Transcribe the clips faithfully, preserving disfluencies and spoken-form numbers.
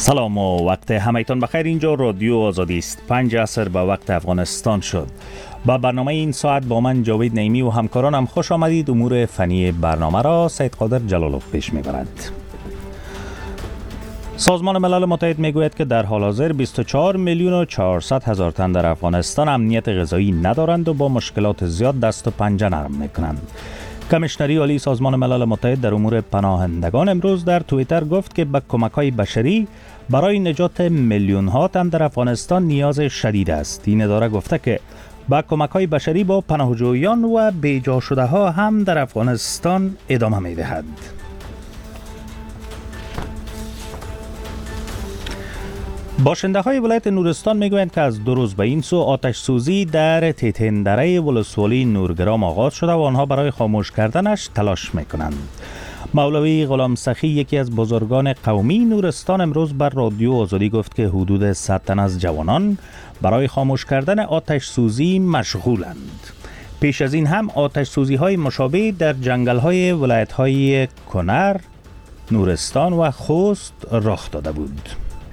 سلام و وقت همایتان بخیر. اینجا رادیو آزادی است. پنج عصر به وقت افغانستان شد. با برنامه این ساعت با من جاوید نعیمی و همکارانم خوش آمدید. امور فنی برنامه را سید قادر جلالوف پیش میبرد. سازمان ملل متحد میگوید که در حال حاضر بیست و چهار میلیون و چهارصد هزار تن در افغانستان امنیت غذایی ندارند و با مشکلات زیاد دست و پنجه نرم میکنند. کمیشنری عالی سازمان ملل متحد در امور پناهندگان امروز در توییتر گفت که به کمک‌های بشری برای نجات میلیون ها تن در افغانستان نیاز شدید است. این اداره گفته که با کمک‌های بشری با پناهجویان و بیجا شده ها هم در افغانستان ادامه می‌دهد. باشنده های ولایت نورستان میگویند که از دو روز به این سو آتش سوزی در تیتندره ولسوالی نورگرام آغاز شده و آنها برای خاموش کردنش تلاش میکنند. مولوی غلام سخی، یکی از بزرگان قومی نورستان، امروز بر رادیو آزادی گفت که حدود صد تن از جوانان برای خاموش کردن آتش سوزی مشغولند. پیش از این هم آتش سوزی های مشابه در جنگل های ولایت های کنر، نورستان و خوست رخ داده بود.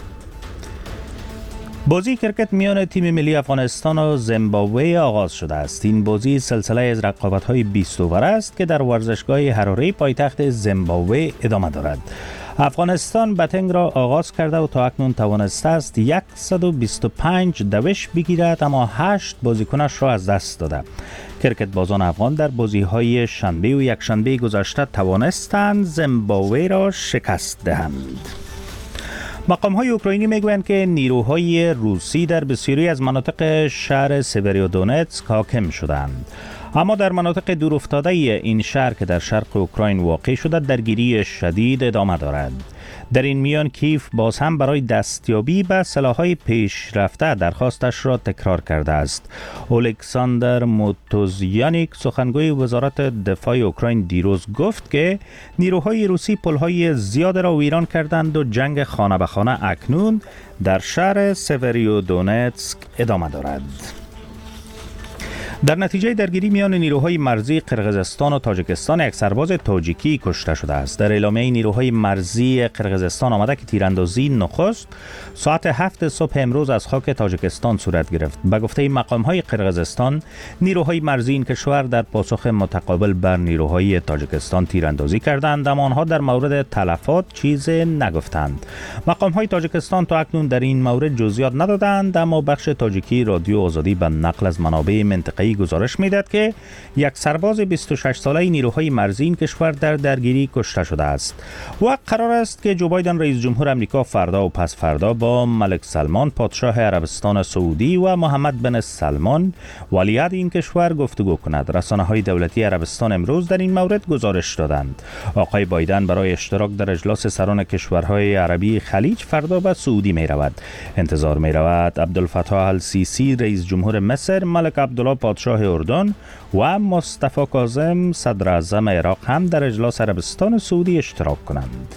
بازی کرکت میان تیم ملی افغانستان و زیمبابوه آغاز شده است. این بازی سلسله از رقابت‌های بیست اوور است که در ورزشگاه حراری پایتخت زیمبابوه ادامه دارد. افغانستان بتنگ را آغاز کرده و تا اکنون توانسته است صد و بیست و پنج دوش بگیرد، اما هشت بازیکنش را از دست داده. کرکت بازان افغان در بازی‌های شنبه و یکشنبه گذشته توانستند زیمبابوه را شکست دهند. مقام‌های اوکراینی میگویند که نیروهای روسی در بسیاری از مناطق شهر سیویرودونتسک حاکم شدند، اما در مناطق دورافتاده این شهر که در شرق اوکراین واقع شده درگیری شدید ادامه دارد. در این میان کیف باز هم برای دستیابی به سلاح‌های پیشرفته درخواستش را تکرار کرده است. الکساندر موتوزیانیک، سخنگوی وزارت دفاع اوکراین، دیروز گفت که نیروهای روسی پل‌های زیاد را ویران کردند و جنگ خانه به خانه اکنون در شهر سیویرودونتسک ادامه دارد. در نتیجه درگیری میان نیروهای مرزی قرقیزستان و تاجیکستان یک سرباز تاجیکی کشته شده است. در اعلامیه نیروهای مرزی قرقیزستان آمده که تیراندازی نخست ساعت هفت صبح امروز از خاک تاجیکستان صورت گرفت. به گفته مقام‌های قرقیزستان، نیروهای مرزی این کشور در پاسخ متقابل بر نیروهای تاجیکستان تیراندازی کردند، اما آنها در مورد تلفات چیزی نگفتند. مقام‌های تاجیکستان تا اکنون در این مورد جزئیات ندادند، اما بخش تاجیکی رادیو آزادی به نقل از منابع منطقه‌ای گزارش میداد که یک سرباز بیست و شش ساله نیروهای مرزی این کشور در درگیری کشته شده است و قرار است که جو بایدن رئیس جمهور امریکا فردا و پس فردا با ملک سلمان پادشاه عربستان سعودی و محمد بن سلمان ولیعهد این کشور گفتگو کند. رسانه‌های دولتی عربستان امروز در این مورد گزارش دادند. آقای بایدن برای اشتراک در اجلاس سران کشورهای عربی خلیج فردا به سعودی می رود. انتظار می رود عبدالفتاح السیسی رئیس جمهور مصر، ملک عبدالله پادشاه اردن و مصطفی کاظم صدر اعظم عراق هم در اجلاس عربستان سعودی اشتراک کنند.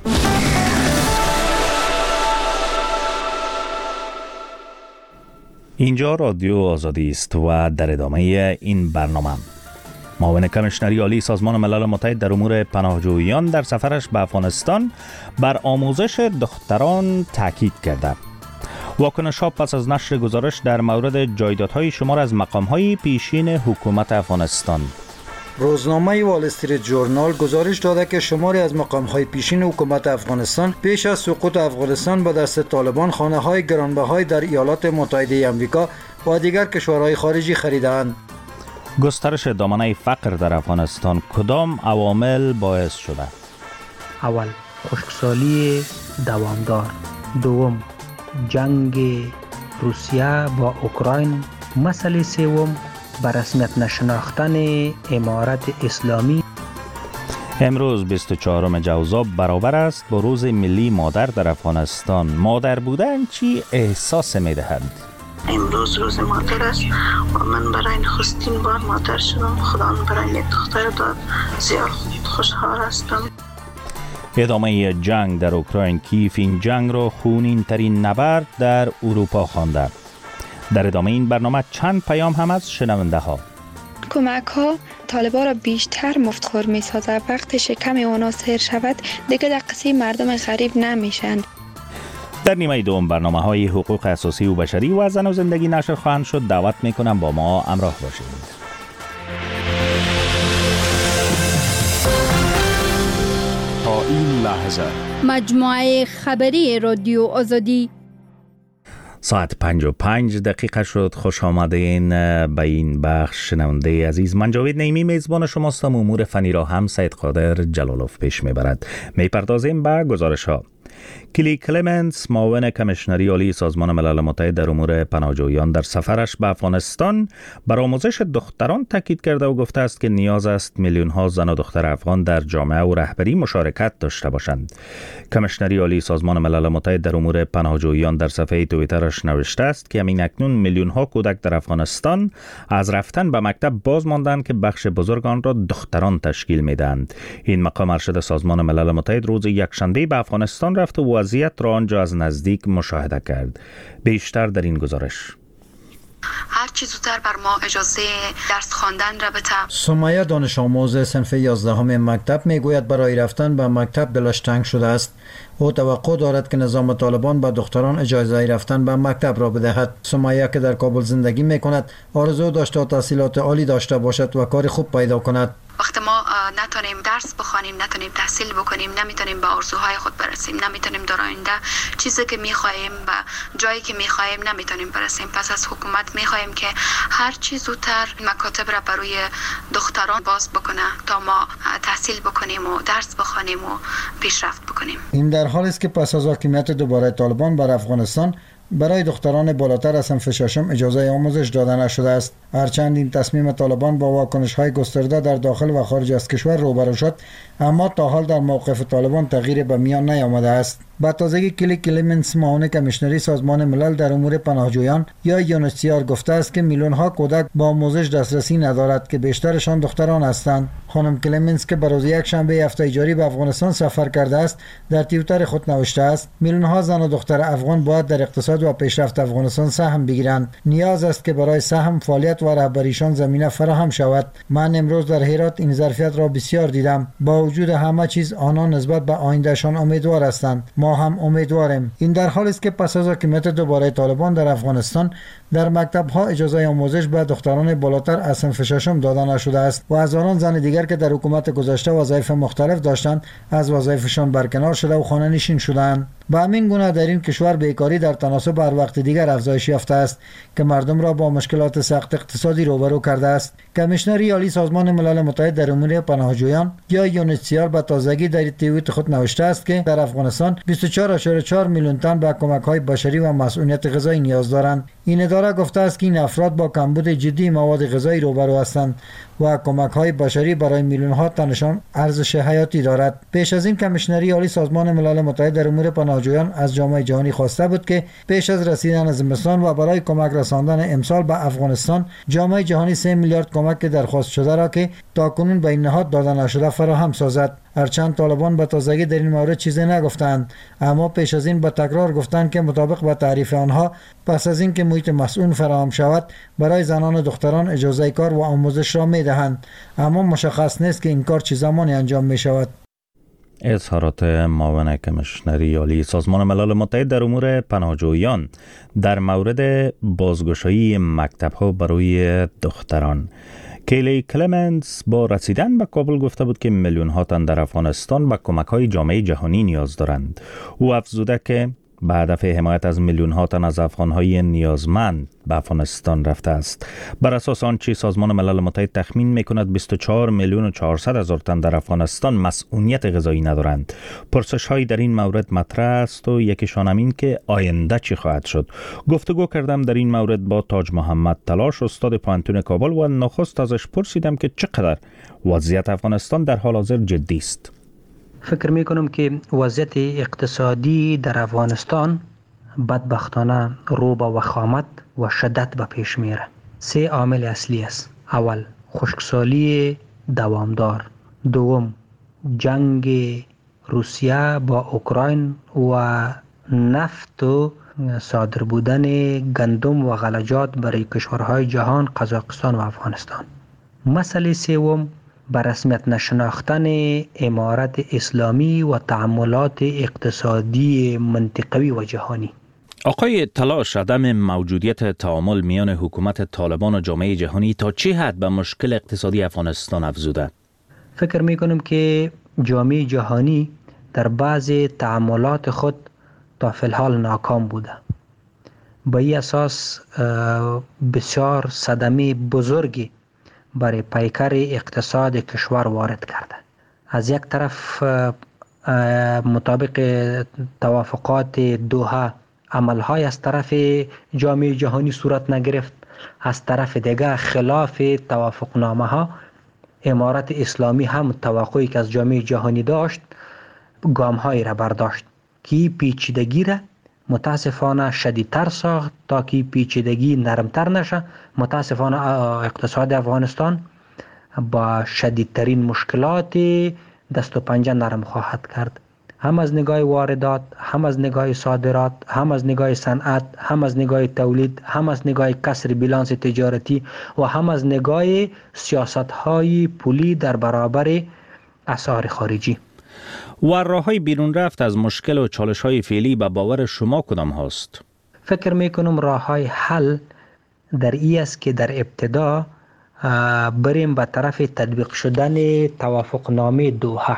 اینجا رادیو آزادی است و در ادامه این برنامه معاون کمیشنری عالی سازمان ملل متحد در امور پناهجویان در سفرش به افغانستان بر آموزش دختران تاکید کرده. واکنش ها پس از نشر گزارش در مورد جایدادهای شمار از مقام‌های پیشین حکومت افغانستان. روزنامه وال استریت ژورنال گزارش داده که شماری از مقام‌های پیشین حکومت افغانستان پیش از سقوط افغانستان به دست طالبان خانه‌های گرانبهای در ایالات متحده آمریکا و دیگر کشورهای خارجی خریدند. گسترش دامنه فقر در افغانستان کدام عوامل باعث شده؟ اول، خشکسالی دوامدار. دوم، جنگ روسیه با اوکراین. مسئله سوم، به رسمیت نشناختن امارت اسلامی. امروز بیست و چهارم جوزا برابر است با روز ملی مادر در افغانستان. مادر بودن چی احساس می دهد؟ امروز روز مادر است و من برای نخستین بار مادر شدم. خدا برای یک دختر داد. زیاد خوشحال هستم. ادامه جنگ در اوکراین. کیف این جنگ را خونین ترین نبرد در اروپا خوانده. در ادامه این برنامه چند پیام هم از شنونده ها. کمک ها طالبان را بیشتر مفتخور می سازد. وقتی شکم اونا سیر شود دیگه در قصه مردم غریب نمیشن. در نیمه دوم برنامه های حقوق اساسی و بشری و زن و زندگی نشر خواهند شد. دعوت میکنم با ما همراه باشید. تا این لحظه مجموعه خبری رادیو آزادی ساعت پنج و پنج دقیقه شد. خوش آمدین به این بخش. شنونده عزیز، من جاوید نعیمی میزبان شماستم. امور فنی را هم سید قادر جلالوف پیش میبرد. میپردازیم به گزارش ها. کلی کلمنس، معاون کمیشنری عالی سازمان ملل متحد در امور پناهجویان، در سفرش به افغانستان بر آموزش دختران تاکید کرده و گفته است که نیاز است میلیون ها زن و دختر افغان در جامعه و رهبری مشارکت داشته باشند. کمیشنری عالی سازمان ملل متحد در امور پناهجویان در صفحه توییترش نوشته است که همین اکنون میلیون ها کودک در افغانستان از رفتن به مکتب باز ماندند که بخش بزرگ آن را دختران تشکیل میدهند. این مقام ارشد سازمان ملل متحد روز یکشنبه به افغانستان رفت و وضعیت را آنجا از نزدیک مشاهده کرد. بیشتر در این گزارش. هر چی زودتر بر ما اجازه درس خواندن را بده. سمیه دانش آموز صنف یازدهم مکتب میگوید برای رفتن به مکتب دلش تنگ شده است. او توقع دارد که نظام طالبان به دختران اجازه رفتن به مکتب را بدهد. سمیه که در کابل زندگی میکند آرزو داشته تحصیلات عالی داشته باشد و کار خوب پیدا کند. وقتی ما نتونیم درس بخوانیم، نتونیم تحصیل بکنیم، نمیتونیم به آرزوهای خود برسیم، نمیتونیم در آینده چیزی که میخواهیم و جایی که میخواهیم نمیتونیم برسیم. پس از حکومت میخواهیم که هر چی زودتر مکاتب را برای دختران باز بکنه تا ما تحصیل بکنیم و درس بخوانیم و پیشرفت بکنیم. این در حالی است که پس از حاکمیت دوباره طالبان بر افغانستان برای دختران بالاتر از صنف ششم اجازه آموزش داده نشده است. هرچند این تصمیم طالبان با واکنش‌های گسترده در داخل و خارج از کشور روبرو شد، اما تا حال در موقف طالبان تغییر به میان نیامده است. با تازگی کلی کلمنس، معاون کمیشنری سازمان ملل در امور پناهجویان یا یونیسیار گفته است که میلیون ها کودک با آموزش دسترسی ندارد که بیشترشان دختران هستند. خانم کلمنس که بروز یک شنبه هفته جاری به افغانستان سفر کرده است، در توییتر خود نوشته است میلیون ها زن و دختر افغان باید در اقتصاد و پیشرفت افغانستان سهم بگیرند. نیاز است که برای سهم، فعالیت و رهبریشان زمینه فراهم شود. من امروز در هرات این ظرفیت را بسیار دیدم. با وجود همه چیز آنان نسبت به آیندهشان امیدوار هستند. ما هم امیدواریم. این در حالی است که پس از حکومت دوباره طالبان در افغانستان در مکتب ها اجازه آموزش به دختران بالاتر از صنف ششم داده نشده است و هزاران زن دیگر که در حکومت گذشته وظایف مختلف داشتند از وظایفشان برکنار شده و خانه نشین شدند. به همین گونه در این کشور بیکاری در تناسب بر وقت دیگر افزایش یافته است که مردم را با مشکلات سخت اقتصادی روبرو کرده است. کمیشنری عالی سازمان ملل متحد در امور پناهجویان یا یونیسیار به تازگی در توییت خود نوشته است که در افغانستان بیست و چهار ممیز چهار میلیون تن به کمک‌های بشری و مسئولیت غذایی نیاز دارند. این اداره گفته است که این افراد با کمبود جدی مواد غذایی روبرو هستند و کمک‌های بشری برای میلیون‌ها تنشان ارزش حیاتی دارد. پیش از این کمیشنری عالی سازمان ملل متحد در امور پناهجویان از جامعه جهانی خواسته بود که پیش از رسیدن زمستان و برای کمک رساندن امسال به افغانستان، جامعه جهانی سه میلیارد کمک درخواست شده را که تاکنون به این نهاد داده نشده فراهم سازد. هرچند طالبان به تازگی در این مورد چیزی نگفتند، اما پیش از این به تکرار گفتند که مطابق با تعریف آنها پس از این که محیط مسئول فراهم شود برای زنان و دختران اجازه کار و آموزش را میدهند، اما مشخص نیست که این کار چه زمانی انجام می شود. اظهارات معاون کمیشنری عالی سازمان ملل متحد در امور پناهجویان در مورد بازگشایی مکتب‌ها برای دختران. کلی کلمنس با رسیدن به کابل گفته بود که میلیون ها تن در افغانستان به کمک‌های جامعه جهانی نیاز دارند. او افزوده که به هدف حمایت از میلیون ها تن از افغان‌های نیازمند به افغانستان رفته است. بر اساس آنچه سازمان ملل متحد تخمین می‌کند بیست و چهار میلیون و چهارصد هزار تن در افغانستان مسئولیت غذایی ندارند. پرسش‌هایی در این مورد مطرح است و یکیشان همین که آینده چی خواهد شد. گفتگو کردم در این مورد با تاج محمد تلاش، استاد پانتون کابل، و نخست ازش پرسیدم که چقدر وضعیت افغانستان در حال حاضر جدی است. فکر می کنم که وضعیت اقتصادی در افغانستان بدبختانه رو به وخامت و شدت به پیش میره. سه عامل اصلی است. اول، خشکسالی دوامدار. دوم، جنگ روسیه با اوکراین و نفت و صادر بودن گندم و غلجات برای کشورهای جهان، قزاقستان و افغانستان. مسئله سوم، به رسمیت نشناختن امارت اسلامی و تعاملات اقتصادی منطقوی و جهانی. آقای تلاش، عدم موجودیت تعامل میان حکومت طالبان و جامعه جهانی تا چه حد به مشکل اقتصادی افغانستان افزوده؟ فکر می کنم که جامعه جهانی در بعض تعاملات خود تا فی الحال ناکام بوده. با این اساس بسیار صدمه بزرگی برای پیکر اقتصاد کشور وارد کرده. از یک طرف مطابق توافقات دوحه عملهای از طرف جامعه جهانی صورت نگرفت، از طرف دیگر خلاف توافقنامه ها امارت اسلامی هم توقعی که از جامعه جهانی داشت گام هایی را برداشت که پیچیدگی را متاسفانه شدیدتر ساخت تا که پیچیدگی نرمتر نشه. متاسفانه اقتصاد افغانستان با شدیدترین مشکلات دست و پنجه نرم خواهد کرد، هم از نگاه واردات، هم از نگاه صادرات، هم از نگاه صنعت، هم از نگاه تولید، هم از نگاه کسر بیلانس تجارتی و هم از نگاه سیاست‌های پولی در برابر اسعار خارجی. و راه‌های بیرون رفت از مشکل و چالش‌های فعلی به باور شما کدام هاست؟ فکر می‌کنم راه‌های حل در این است که در ابتدا بریم به طرف تطبیق شدن توافقنامه دوحه.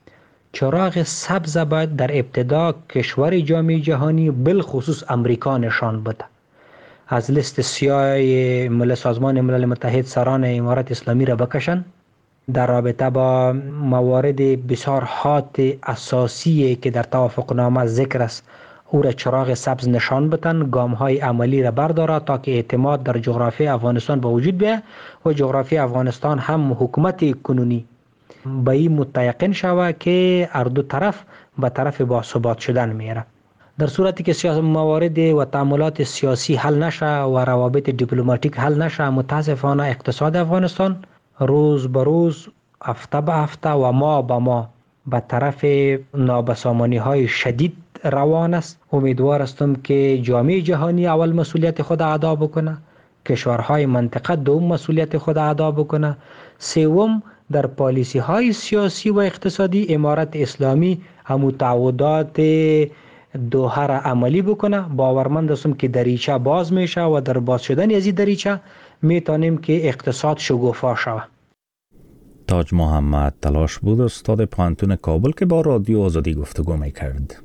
چراغ سبز باید در ابتدا کشور جامعه جهانی بالخصوص امریکا نشان بده. از لیست سیاه مل سازمان ملل متحد سران امارت اسلامی را بکشن، در رابطه با موارد بسیار حاد اساسی که در توافقنامه ذکر است او را چراغ سبز نشان بدن، گام های عملی را برداره تا که اعتماد در جغرافی افغانستان به وجود بیاید و جغرافی افغانستان هم حکومت کنونی به این متیقن شود که هر دو طرف به طرف باثبات شدن میره. در صورتی که سیاست موارد و تعاملات سیاسی حل نشه و روابط دیپلماتیک حل نشه، متاسفانه اقتصاد افغانستان روز به روز، هفته به هفته و ماه به ماه به طرف نابسامانی های شدید روان است. امیدوار هستم که جامعه جهانی اول مسئولیت خود ادا بکنه، کشورهای منطقه دوم مسئولیت خود ادا بکنه، سوم در پالیسی های سیاسی و اقتصادی امارت اسلامی همو تعهدات دوحه را عملی بکنه. باورمند هستم که دریچه باز میشه و در باز شدن از این دریچه میتونیم که اقتصاد شگوفا شود. تاج محمد تلاش بود، استاد پانتون کابل، که با رادیو آزادی گفتگو میکرد.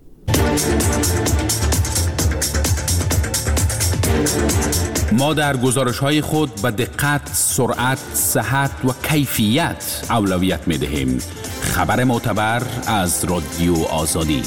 ما در گزارش‌های خود به دقت، سرعت، صحت و کیفیت اولویت می‌دهیم. خبر معتبر از رادیو آزادی.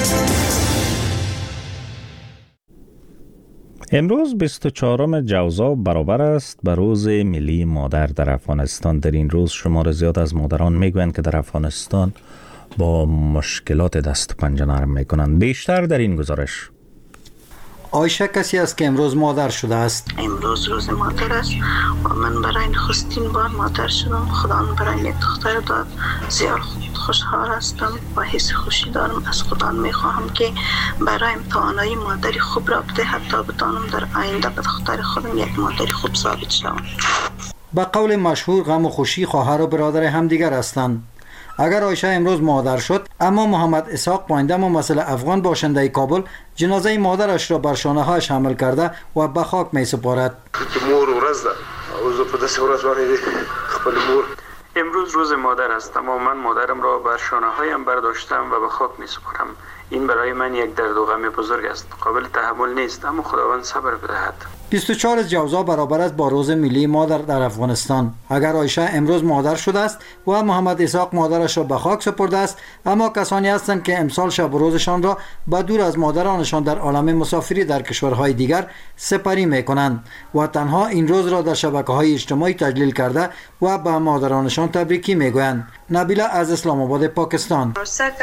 امروز بیست و چهارم جوزا برابر است به روز ملی مادر در افغانستان. در این روز شمار زیاد از مادران میگویند که در افغانستان با مشکلات دست و پنجه نرم میکنند. بیشتر در این گزارش. عایشه کسی است که امروز مادر شده است. امروز روز مادر است و من برای نخستین بار مادر شدم. خدا برای یک دختر داد. زیاد خوشحال هستم و حس خوشی دارم. از خدا میخواهم که برایم توانایی مادری خوب را بده، حتی بتانم در آینده به دختر خودم یک مادری خوب ثابت شوم. به قول مشهور غم و خوشی خواهر و برادر همدیگر هستند. اگر عایشه امروز مادر شد، اما محمد اسحاق پاینده ممثل افغان باشنده کابل جنازه مادرش را بر شانه هایش حمل کرده و به خاک می سپارد. مور ورځ ده او زه په داسې ورځ باندې خپل مور امروز روز مادر است، اما من مادرم را بر شانه هایم برداشتم و به خاک می سپارم. این برای من یک درد و غم بزرگ است. قابل تحمل نیست، اما خداوند صبر بدهد. بیست و چهار جوزا برابر است با روز ملی مادر در افغانستان. اگر عایشه امروز مادر شده است و محمد اسحاق مادرش را به خاک سپرده است، اما کسانی هستند که امسال شب و روزشان را به دور از مادرانشان در عالم مسافری در کشورهای دیگر سپری میکنند و تنها این روز را در شبکه‌های اجتماعی تجلیل کرده و به مادرانشان تبریکی میگویند. نبیله از اسلام آباد پاکستان.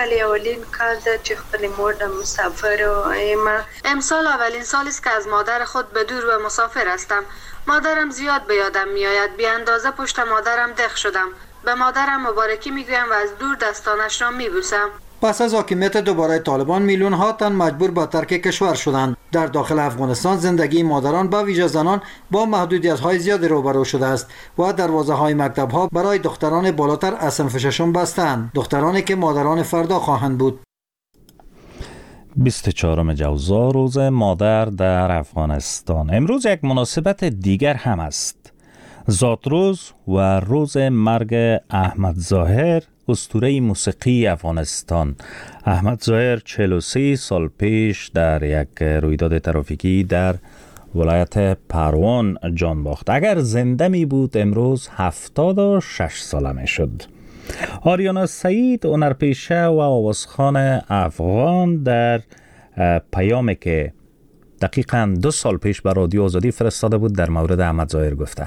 امسال اولین سال است که از مادر خود به دور و مسافر هستم. مادرم زیاد به یادم میآید. بی اندازه پشت مادرم دق شدم. به مادرم مبارکی میگویم و از دور دستانش را میبوسم. پس از حاکمیت دوباره طالبان میلیون ها تن مجبور به ترک کشور شدند. در داخل افغانستان زندگی مادران به ویژه زنان با محدودیت های زیادی روبرو شده است و دروازه های مکتب ها برای دختران بالاتر از صنف ششم بستند، دخترانی که مادران فردا خواهند بود. بیست و چهارم جوزا روز مادر در افغانستان. امروز یک مناسبت دیگر هم است، زادروز و روز مرگ احمد ظاهر، اسطوره موسیقی افغانستان. احمد ظاهر چهل و سه سال پیش در یک رویداد ترافیکی در ولایت پروان جان باخت. اگر زنده می بود امروز هفتاد و شش ساله می شد. آریانا سعید، هنرپیشه و آوازخوان افغان، در پیامی که دقیقاً دو سال پیش به رادیو آزادی فرستاده بود در مورد احمد ظاهر گفته: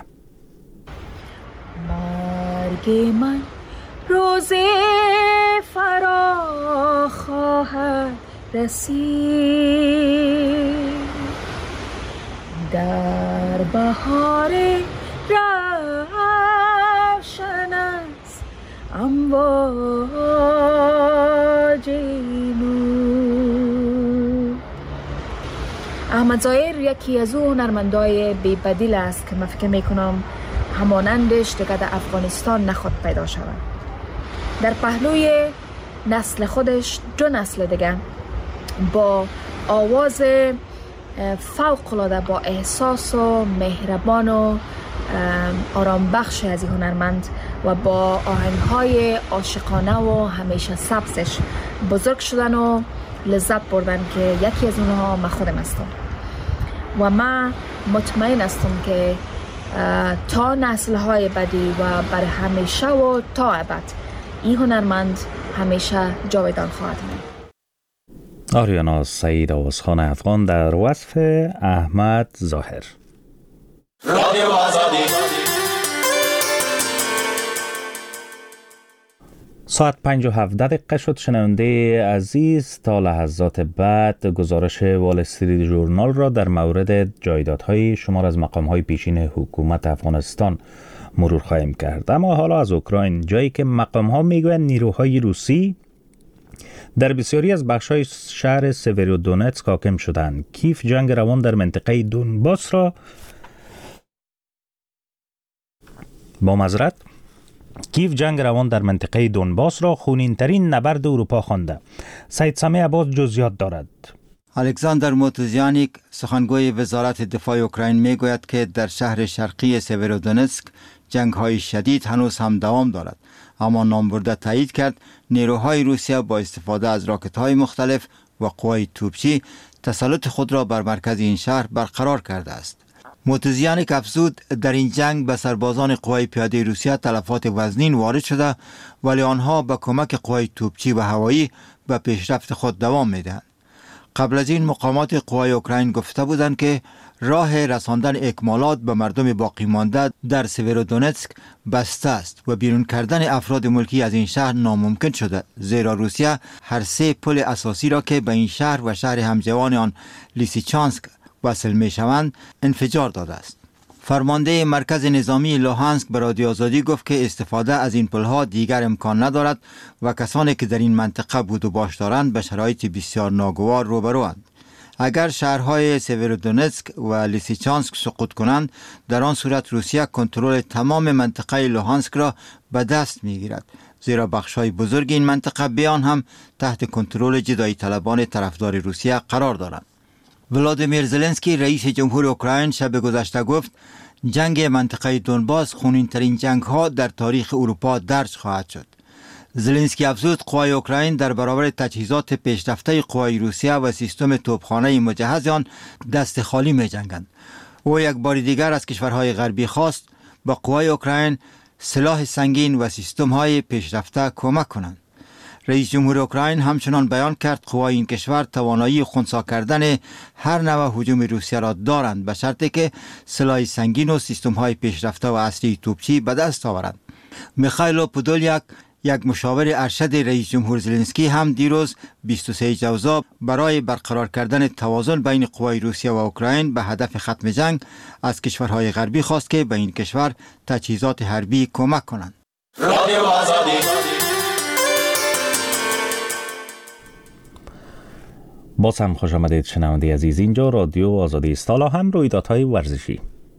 مرگ من روز فرا خواهد رسید، در بهار روشن است امواج نور. احمد ظاهر یکی از اون هنرمندای بی بدیل است که من فکر میکنم همانندش دیگه در افغانستان نخود پیدا شود. در پهلوی نسل خودش دو نسل دیگه با آواز فوق‌العاده، با احساس و مهربان و آرام بخش از این هنرمند و با آهنگ‌های عاشقانه و همیشه سبزش بزرگ شدن و لذت بردن که یکی از اونها من خودم هستم و من مطمئن هستم که تا نسل‌های بعدی و برای همیشه و تا ابد این هنرمند همیشه جاودان خواهد ماند. آریانا سعید، آوازخوان افغان، در وصف احمد ظاهر. رادیو آزادی. ساعت پنج و هفده دقیقه شد. شنونده عزیز، تا لحظات بعد گزارش وال استریت ژورنال را در مورد جایدادهای شمار از مقام‌های پیشین حکومت افغانستان مرور خواهیم کرد. اما حالا از اوکراین، جایی که مقام‌ها میگویند نیروهای روسی در بسیاری از بخش‌های شهر سیورودونتسک حاکم شدند. کیف جنگ روان در منطقه دونباس را با معذرت کیف جنگ روان در منطقه دونباس را خونین‌ترین نبرد اروپا خوانده. سید سامی عباس جزئیات دارد. الکساندر موتوزیانیک، سخنگوی وزارت دفاع اوکراین، میگوید که در شهر شرقی سیورودونتسک جنگ‌های شدید هنوز هم دوام دارد، اما نامبرده تایید کرد نیروهای روسیه با استفاده از راکت‌های مختلف و قوای توپچی تسلط خود را بر مرکز این شهر برقرار کرده است. موتوزیانیک افزود در این جنگ به سربازان قوای پیاده روسیه تلفات وزنین وارد شده، ولی آنها با کمک قوای توپچی و هوایی به پیشرفت خود دوام میدهند. قبل از این مقامات قوای اوکراین گفته بودند که راه رساندن اکمالات به مردم باقی مانده در سیورودونتسک بسته است و بیرون کردن افراد ملکی از این شهر ناممکن شده، زیرا روسیه هر سه پل اساسی را که به این شهر و شهر همجوان آن لیسیچانسک وصل می شوند انفجار داده است. فرمانده مرکز نظامی لوهانسک به رادیو آزادی گفت که استفاده از این پلها دیگر امکان ندارد و کسانی که در این منطقه بود و باش دارند به شرایط بسیار ناگوار روبروند. اگر شهرهای سیورودونتسک و لیسیچانسک سقوط کنند، در آن صورت روسیه کنترل تمام منطقه لوهانسک را به دست می گیرد، زیرا بخش‌های بزرگ این منطقه بیان هم تحت کنترل جدایی طلبان طرفدار روسیه قرار دارند. ولادیمیر زلنسکی، رئیس جمهور اوکراین، شب گذشته گفت جنگ منطقه دونباس خونین‌ترین جنگ‌ها در تاریخ اروپا درج خواهد شد. زلنسکی افزود قوای اوکراین در برابر تجهیزات پیشرفته قوای روسیه و سیستم توپخانه مجهز آن دست خالی می‌جنگند. او یک بار دیگر از کشورهای غربی خواست با قوای اوکراین سلاح سنگین و سیستم‌های پیشرفته کمک کنند. رئیس جمهور اوکراین همچنان بیان کرد قوای این کشور توانایی خنثی کردن هر نوع هجوم روسیه را دارند، به شرطی که سلاح سنگین و سیستم‌های پیشرفته و اصلی توپچی به دست آورند. میخائیل پودولیاک، یک مشاور ارشد رئیس جمهور زلنسکی، هم دیروز بیست و سه جوزا برای برقرار کردن توازن بین قوای روسیه و اوکراین به هدف ختم جنگ از کشورهای غربی خواست که به این کشور تجهیزات حربی کمک کنند. رادیو آزادی. باز هم خوش آمدید شنونده عزیز، اینجا رادیو آزادی است. حالا هم رویدادهای ورزشی.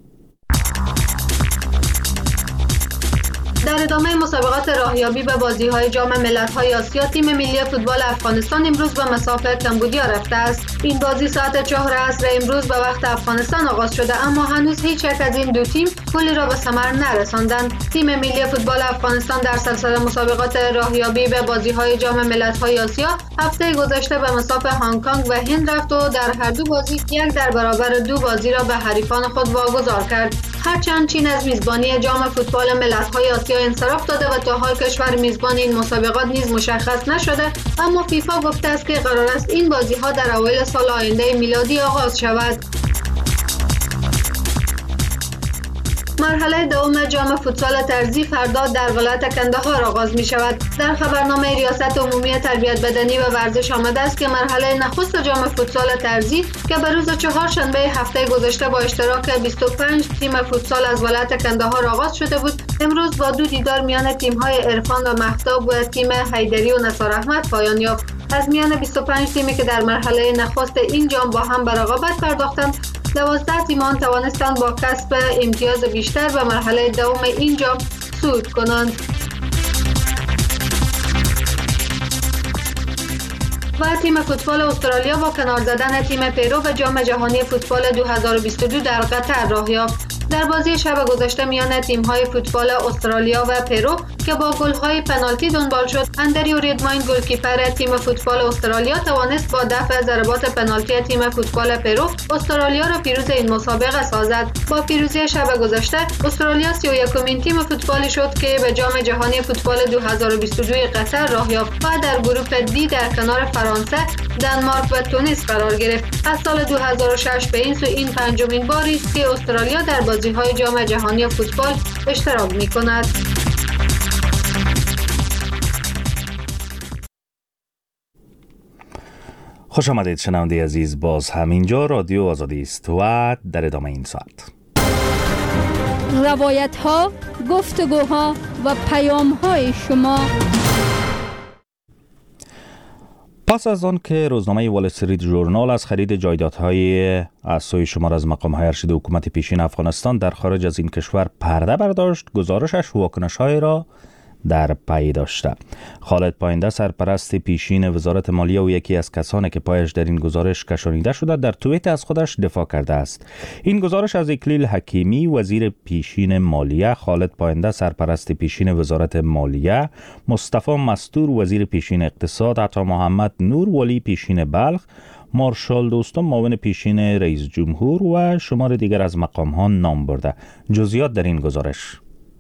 در ادامه مسابقات راهیابی به بازی‌های جام ملت‌های آسیا، تیم ملی فوتبال افغانستان امروز به مسافر کمبودیا رفته است. این بازی ساعت چهار عصر امروز به وقت افغانستان آغاز شده، اما هنوز هیچ یک از این دو تیم پولی را به ثمر نرساندند. تیم ملی فوتبال افغانستان در سلسله مسابقات راهیابی به بازی‌های جام ملت‌های آسیا هفته گذشته به مسافر هنگ کنگ و هند رفت و در هر دو بازی یک در برابر دو بازی را به حریفان خود واگذار کرد. هرچند چین از میزبانی جام فوتبال ملت‌های آسیا انصراف داده و تا حال کشور میزبان این مسابقات نیز مشخص نشده، اما فیفا گفته است که قرار است این بازی‌ها در اوایل سال آینده میلادی آغاز شود. مرحله دوم جام فوتسال طرزی فردا در ولایت کندهار آغاز می شود. در خبرنامه ریاست عمومی تربیت بدنی و ورزش آمده است که مرحله نخست جام فوتسال طرزی که به روز چهارشنبه هفته گذشته با اشتراک بیست و پنج تیم فوتسال از ولایت کندهار آغاز شده بود، امروز با دو دیدار میان تیم‌های عرفان و مهتاب و تیم حیدری و نثار احمد پایان یافت. از میان بیست و پنج تیمی که در مرحله نخست این جام با هم به رقابت پرداختند، دوازده تیمان توانستند با کسب امتیاز بیشتر به مرحله دوم این جام صعود کنند. و تیم فوتبال استرالیا با کنار زدن تیم پرو به جام جهانی فوتبال دو هزار و بیست و دو در قطر راه یافت. در بازی شب گذشته میان تیم‌های فوتبال استرالیا و پرو که با گل‌های پنالتی دنبال شد، اندریو ریدماین گلکیپر تیم فوتبال استرالیا توانست با دفع ضربات پنالتی تیم فوتبال پرو استرالیا را پیروز این مسابقه سازد. با پیروزی شب گذشته، استرالیا سی و یکمین تیم فوتبالی شد که به جام جهانی فوتبال دو هزار و بیست و دو قطر راه یافت و در گروه دی در کنار فرانسه، دانمارک و تونس قرار گرفت. از سال دو هزار و شش به این سو این پنجمین باری است که استرالیا در بازی‌های جام جهانی فوتبال اشتراک می‌کند. خوش آمدید شنونده عزیز، باز همینجا رادیو آزادی است و در ادامه این ساعت روایت ها، گفتگوها و پیام های شما. پس از آن که روزنامه وال استریت ژورنال از خرید جایدادهای از سوی شمار از مقام‌های ارشد حکومت پیشین افغانستان در خارج از این کشور پرده برداشت، گزارشش واکنش‌های را در پی داشته. خالد پاینده، سرپرست پیشین وزارت مالیه و یکی از کسانی که پایش در این گزارش کشانیده شده، در توییت از خودش دفاع کرده است. این گزارش از اکلیل حکیمی، وزیر پیشین مالیه، خالد پاینده، سرپرست پیشین وزارت مالیه، مصطفی مستور، وزیر پیشین اقتصاد، عطا محمد نور ولی پیشین بلخ، مارشال دوستم، معاون پیشین رئیس جمهور و شمار دیگر از مقام‌ها نام برده. جزئیات در این گزارش.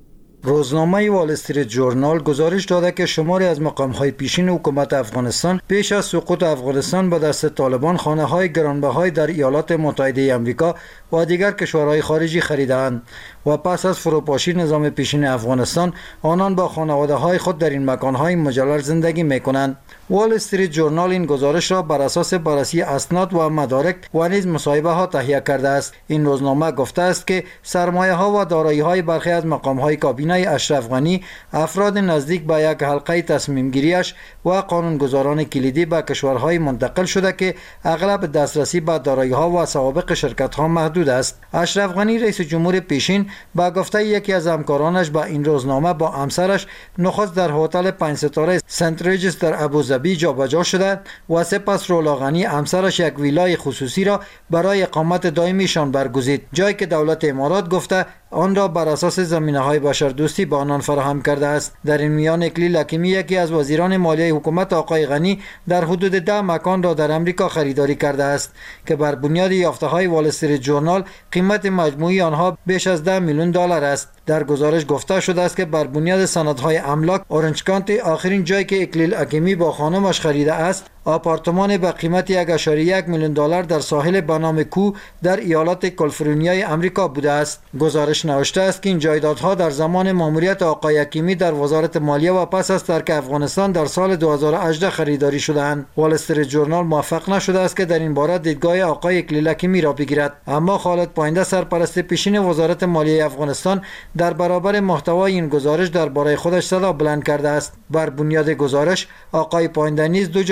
روزنامه وال استریت ژورنال گزارش داده که شماری از مقام‌های پیشین حکومت افغانستان پیش از سقوط افغانستان به دست طالبان خانه‌های گرانبهای در ایالات متحده آمریکا و دیگر کشورهای خارجی خریدند و پس از فروپاشی نظام پیشین افغانستان آنان با خانواده‌های خود در این مکان‌های مجلل زندگی می‌کنند. وال استریت ژورنال این گزارش را بر اساس بررسی اسناد و مدارک و نیز مصاحبه‌ها تهیه کرده است. این روزنامه گفته است که سرمایه‌ها و دارایی‌های برخی از مقام‌های کابینه اشرف غنی، افراد نزدیک به یک حلقه تصمیم گیریش و قانونگذاران کلیدی به کشورهای منتقل شده که اغلب دسترسی به دارایی‌ها و سوابق شرکت‌ها محدود است. اشرف غنی، رئیس جمهور پیشین، با گفته یکی از همکارانش با این روزنامه با همسرش نخست در هتل پنج ستاره سنت ریجس در ابوظبی جابجا شده و سپس رولا غنی همسرش یک ویلای خصوصی را برای اقامت دائمیشان برگزید، جایی که دولت امارات گفته آن را بر اساس زمینه‌های بشردوستی به آنان فراهم کرده است. در این میان اکلیل حکیمی، یکی از وزیران مالیه حکومت آقای غنی، در حدود ده مکان را در امریکا خریداری کرده است که بر بنیاد یافته‌های وال استریت ژورنال قیمت مجموعی آنها بیش از ده میلیون دلار است. در گزارش گفته شده است که بر بنیاد سندهای املاک، اورنج کانتی، آخرین جایی که اکلیل حکیمی با خانمش خریده است، آپارتمان به قیمت یک و یک میلیون دلار در ساحل به نام کو در ایالات کالیفرنیای امریکا بوده است. گزارش نوشته است که این جایدادها در زمان ماموریت آقای حکیمی در وزارت مالیه و پس از ترک افغانستان در سال دو هزار و هجده خریداری شده‌اند. وال استریت ژورنال موفق نشده است که در این باره دیدگاه آقای اکلیل حکیمی را بگیرد، اما خالد پاینده، سرپرست پیشین وزارت مالیه افغانستان، در برابر محتوای این گزارش درباره خودش صدا بلند کرده است. بر بنیاد گزارش، آقای پاینده نیز دو جایداد در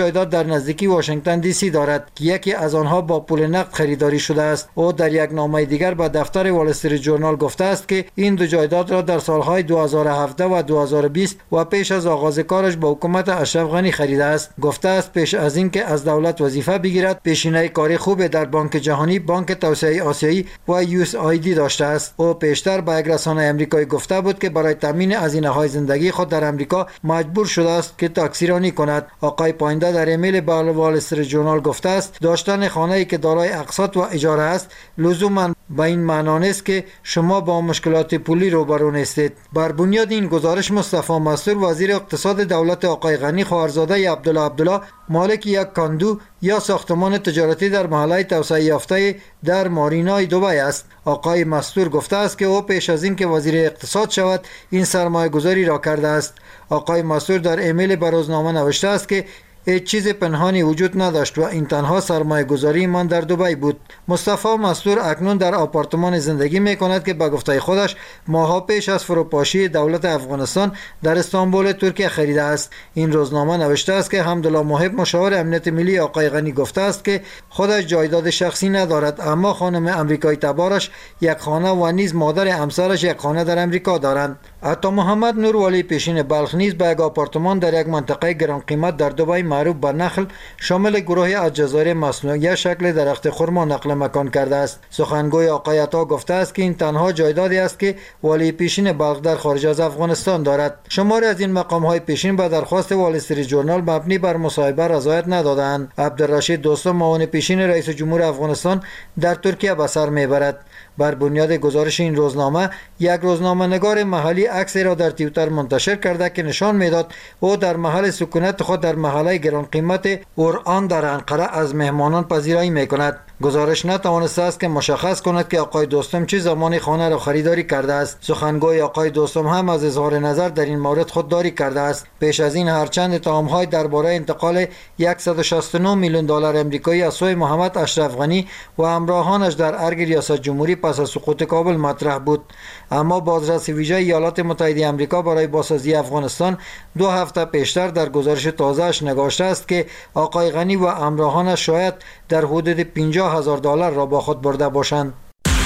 در نزدیکی واشنگتن دی سی دارد که یکی از آنها با پول نقد خریداری شده است. او در یک نامه دیگر به دفتر وال استریت ژورنال گفته است که این دو جایداد را در سالهای دو هزار و هفده و دو هزار و بیست و پیش از آغاز کارش با حکومت اشرف غنی خریده است. گفته است پیش از اینکه از دولت وظیفه بگیرد پیشینه کاری خوب در بانک جهانی، بانک توسعه آسیایی و یو اس آی دی داشته است. او پیشتر به یک رسانه آمریکایی گفته بود که برای تامین هزینه‌های زندگی خود در آمریکا مجبور شده است که تاکسی رانی کند. آقای پاینده در ایمیل به وال استریت ژورنال گفته است داشتن خانه‌ای که دارای اقساط و اجاره است لزوما به این معنا نیست که شما با مشکلات پولی روبرو نیستید. بر بنیاد این گزارش مصطفی مستور وزیر اقتصاد دولت آقای غنی خواهرزاده عبدالله عبدالله مالک یک کاندو یا ساختمان تجارتی در محله توسعه یافته در مارینای دبی است. آقای مستور گفته است که او پیش از این که وزیر اقتصاد شود این سرمایه گذاری را کرده است. آقای مستور در ایمیل به روزنامه نوشته است که هیچ چیز پنهانی وجود نداشت و این تنها سرمایه گذاری من در دبی بود. مصطفی مستور اکنون در آپارتمان زندگی می کند که به گفته خودش ماها پیش از فروپاشی دولت افغانستان در استانبول ترکیه خریده است. این روزنامه نوشته است که حمدالله محب مشاور امنیت ملی آقای غنی گفته است که خودش جایداد شخصی ندارد، اما خانم امریکایی تبارش یک خانه و نیز مادر همسرش یک خانه در امریکا دارند. عطا محمد نور ولی پیشین بلخ نیز به یک آپارتمان در یک منطقه گران قیمت در دبی معروف به نخل شامل گروه از جزایر مصنوعی شکل درخت خرما نقل مکان کرده است. سخنگوی آقای عطا گفته است که این تنها جایدادی است که ولی پیشین بلخ در خارج از افغانستان دارد. شماری از این مقام های پیشین به درخواست وال استریت ژورنال مبنی بر مصاحبه رضایت ندادند. عبدالرشید دوستم معاون پیشین رئیس جمهور افغانستان در ترکیه به سر میبرد. بر بنیاد گزارش این روزنامه یک روزنامه نگار محلی عکسی را در توییتر منتشر کرده که نشان میداد او در محل سکونت خود در محله گران قیمت اوران در انقره از مهمانان پذیرایی میکند. گزارش نتوانسته است که مشخص کند که آقای دوستم چه زمانی خانه را خریداری کرده است. سخنگوی آقای دوستم هم از اظهار نظر در این مورد خودداری کرده است. پیش از این هرچند اتهام‌های درباره انتقال صد و شصت و نه میلیون دلار آمریکایی از سوی محمد اشرف غنی و همراهانش در ارگ ریاست جمهوری پس از سقوط کابل مطرح بود، اما بازرس ویژه ایالات متحده آمریکا برای بازسازی افغانستان دو هفته پیشتر در گزارش تازه‌اش نگاشته است که آقای غنی و همراهانش شاید در حدود پنجاه هزار دلار را با خود برده باشند.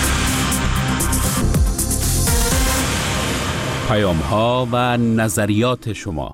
پیام‌ها و نظریات شما.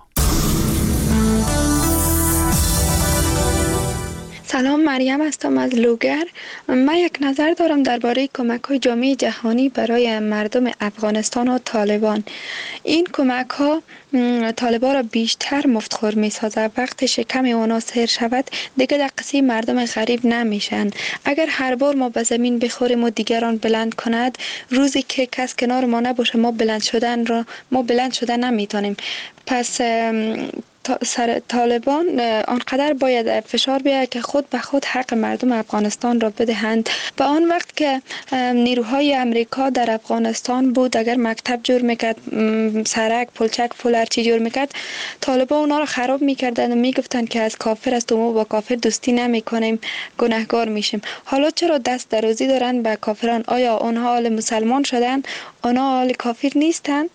سلام، مریم هستم از لوگر. من یک نظر دارم درباره کمک‌های جامعه جهانی برای مردم افغانستان و طالبان. این کمک‌ها طالبان را بیشتر مفتخور می‌سازد. وقتی شکم اونا سیر شود دیگه در قصه مردم غریب نمیشن. اگر هر بار ما به زمین بخوریم و دیگران بلند کند، روزی که کس کنار ما نباشه ما بلند شدن را ما بلند شدن نمیتونیم. پس سر طالبان آنقدر باید فشار بیاید که خود به خود حق مردم افغانستان را بدهند. به آن وقت که نیروهای امریکا در افغانستان بود، اگر مکتب جور میکرد، سرک، پلچک، پل هرچی جور میکرد، طالبان اونا را خراب میکردن و میگفتن که از کافر است و ما با کافر دوستی نمیکنیم، گناهگار میشیم. حالا چرا دست درازی دارن به کافران؟ آیا آنها آل مسلمان شدن؟ آنها آل کافر نیستن؟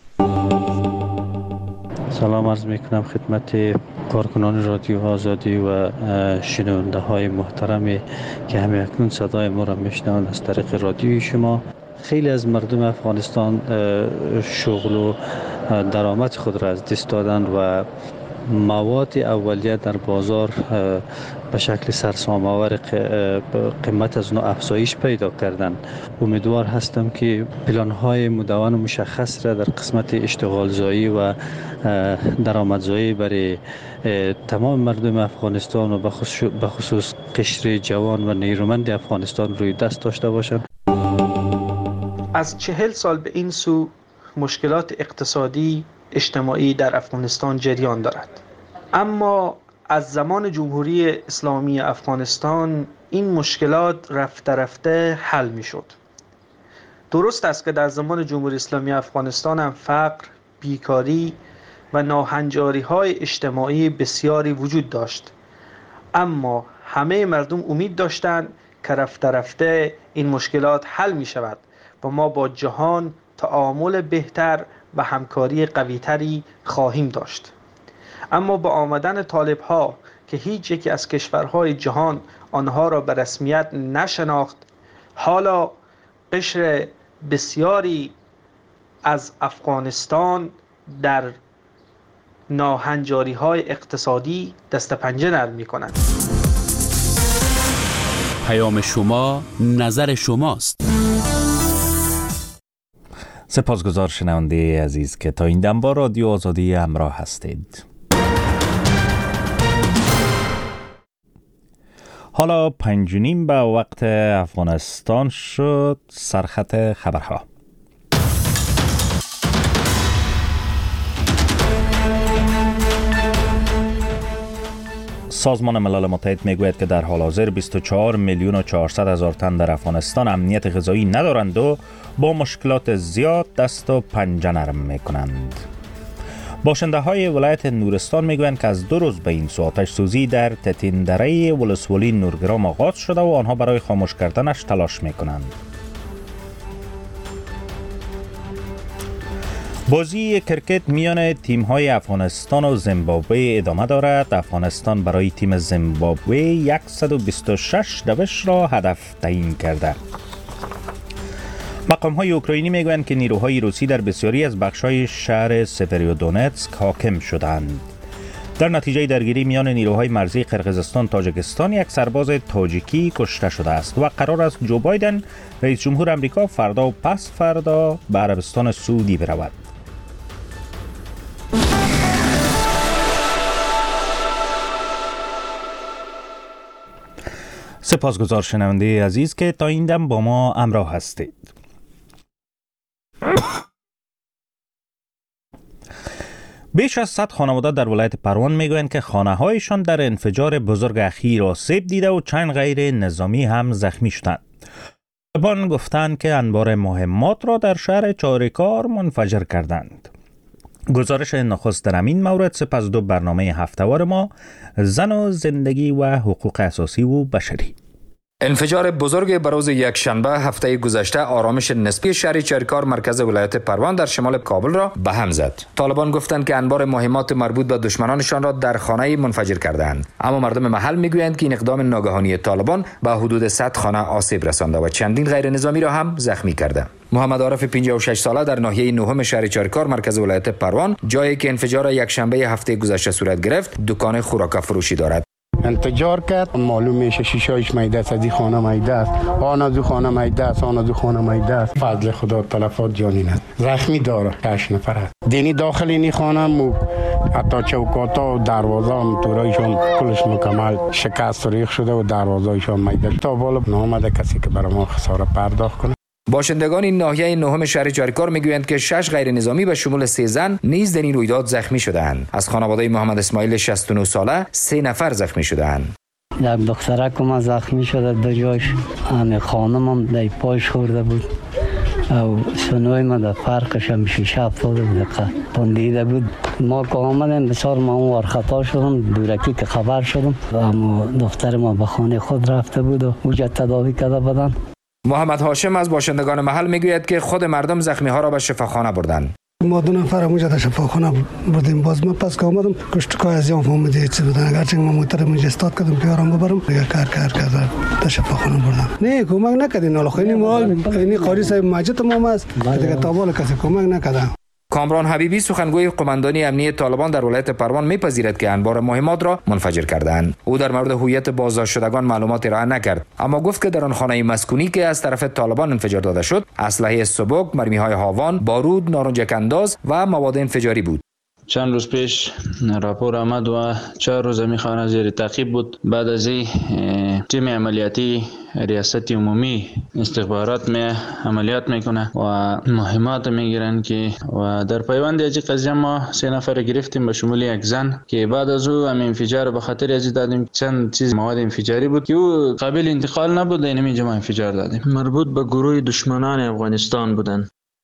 سلام عرض میکنم خدمت کارکنان رادیو آزادی و شنونده های محترمی که همه اکنون صدای ما را میشنوند از طریق رادیوی شما. خیلی از مردم افغانستان شغل و درآمد خود را از دست دادند و مواد اولیه در بازار به شکل سرسام‌آور قیمت از نوع افزایش پیدا کردن. امیدوار هستم که پلان‌های مدون و مشخص را در قسمت اشتغال زایی و درآمدزایی برای تمام مردم افغانستان و به خصوص قشر جوان و نیرومند افغانستان روی دست داشته باشند. از چهل سال به این سو مشکلات اقتصادی اجتماعی در افغانستان جریان دارد، اما از زمان جمهوری اسلامی افغانستان این مشکلات رفته رفته حل می شد. درست است که در زمان جمهوری اسلامی افغانستان هم فقر، بیکاری و ناهنجاری های اجتماعی بسیاری وجود داشت، اما همه مردم امید داشتند که رفته رفته این مشکلات حل می شود و ما با جهان تعامل بهتر و همکاری قویتری خواهیم داشت. اما با آمدن طالب ها که هیچ یکی از کشورهای جهان آنها را به رسمیت نشناخت، حالا قشر بسیاری از افغانستان در ناهنجاری های اقتصادی دست پنجه نرم می کنند. پیام شما، نظر شماست. سپاسگزار شنونده عزیز که تا این دم با رادیو آزادی همراه هستید. حالا پنج و نیم به وقت افغانستان شد. سرخط خبرها. سازمان ملل متحد میگوید که در حال حاضر بیست و چهار میلیون و چهارصد هزار تن در افغانستان امنیت غذایی ندارند و با مشکلات زیاد دست و پنجه نرم میکنند. باشنده های ولایت نورستان میگویند که از دو روز به این سو آتش سوزی در تتیندره ولسوالی نورگرام آغاز شده و آنها برای خاموش کردنش تلاش میکنند. بازی کرکت میان تیم‌های افغانستان و زیمبابوه ادامه دارد. افغانستان برای تیم زیمبابوه صد و بیست و شش دوش را هدف تعیین کرده. مقام‌های اوکراینی میگویند که نیروهای روسی در بسیاری از بخش‌های شهر سوریودونتسک حاکم شدند. در نتیجه درگیری میان نیروهای مرزی قرقیزستان تاجیکستان یک سرباز تاجیکی کشته شده است و قرار است جو بایدن رئیس جمهور آمریکا فردا و پس فردا به عربستان سعودی برود. سپاسگزار شنونده عزیز که تا این دم با ما همراه هستید. بیش از صد خانواده در ولایت پروان میگویند که خانه‌هایشان در انفجار بزرگ اخیر آسیب دیده و چند غیر نظامی هم زخمی شدند. طالبان گفتند که انبار مهمات را در شهر چارکار منفجر کردند. گزارش نخست در همین مورد سپس دو برنامه هفته‌وار ما، زن و زندگی و حقوق اساسی و بشری. انفجار بزرگ بروز یک شنبه هفته گذشته آرامش نسبی شهر چرکار مرکز ولایت پروان در شمال کابل را به هم زد. طالبان گفتند که انبار مهمات مربوط به دشمنانشان را در خانه منفجر کردند، اما مردم محل میگویند که این اقدام ناگهانی طالبان به حدود صد خانه آسیب رسانده و چندین غیر نظامی را هم زخمی کرده. محمد عارف پنجاه و شش ساله در ناحیه نهم شهر چرکار مرکز ولایت پروان، جایی که انفجار یک شنبه هفته گذشته صورت گرفت، دکان خوراک فروشی دارد. انفجار کرد، معلوم میشه شیشه‌اش میده است، از این خانه میده است، آن از اون خانه میده است، آن از اون خانه میده است. فضل خدا تلفات جانی نه. زخمی داره هشت نفر است. دینی داخل این خانه مو حتی چوکاتا و دروازه هم تورایشون کلش مکمل شکست و ریخ شده و دروازه‌ایشون میده. تا بالا نامده کسی که برای ما خسارت پرداخت کنه. باشندگان این ناحیه نهم شهر چرکار میگویند که شش غیر نظامی به شمول سه زن نیز در این رویداد زخمی شدند. از خانواده محمد اسماعیل شصت و نه ساله سه نفر زخمی شدند. یک دخترک ما زخمی شده در جایش، همه خانمم در پایش خورده بود او سنوی ما در فرقش هم شیشه افتاده بود، پندیده بود. ما که آمدیم بسیار ما اون خطا شدم، دورکی که خبر شدم، اما دختر ما به خانه خود رفته بود و اونجا تداوی کرده بدن. محمد هاشم از باشندگان محل میگوید که خود مردم زخمی ها را به شفاخانه بردند. ما دو نفر اونجا در شفاخانه بردیم. باز من پس که آمدم کشتکای از یام فهمیده چی بودن، اگرچه من موتر من استاد کردم که آرام ببرم دیگه کار کار کرد در شفاخانه بردم. نه کمک نکردین، حالا خیلی مال خیلی قاری صاحب ماجد ما است دیگه تا بالا کسی کمک نکرد. کامران حبیبی سخنگوی قماندانی امنیت طالبان در ولایت پروان میپذیرد که انبار مهمات را منفجر کردند. او در مورد هویت بازداشت شدگان معلومات ارائه نکرد، اما گفت که در آن خانه مسکونی که از طرف طالبان انفجار داده شد، اسلحه سبک، مرمی‌های هاوان، بارود، نارنجک انداز و مواد انفجاری بود. چند روز پیش راپور آمد و چهار روز می خانه زیر تعقیب بود. بعد از این تیم عملیاتی ریاست عمومی استخبارات می عملیات میکنه و مهمات میگیرن که و در پیوند از قضیه ما سه نفر گرفتیم به شمول یک زن که بعد از او هم انفجار به خاطر از دادیم چند چیز مواد انفجاری بود که او قابل انتقال نبود، اینمی جمع انفجار دادیم. مربوط به گروه دشمنان افغانستان بودن.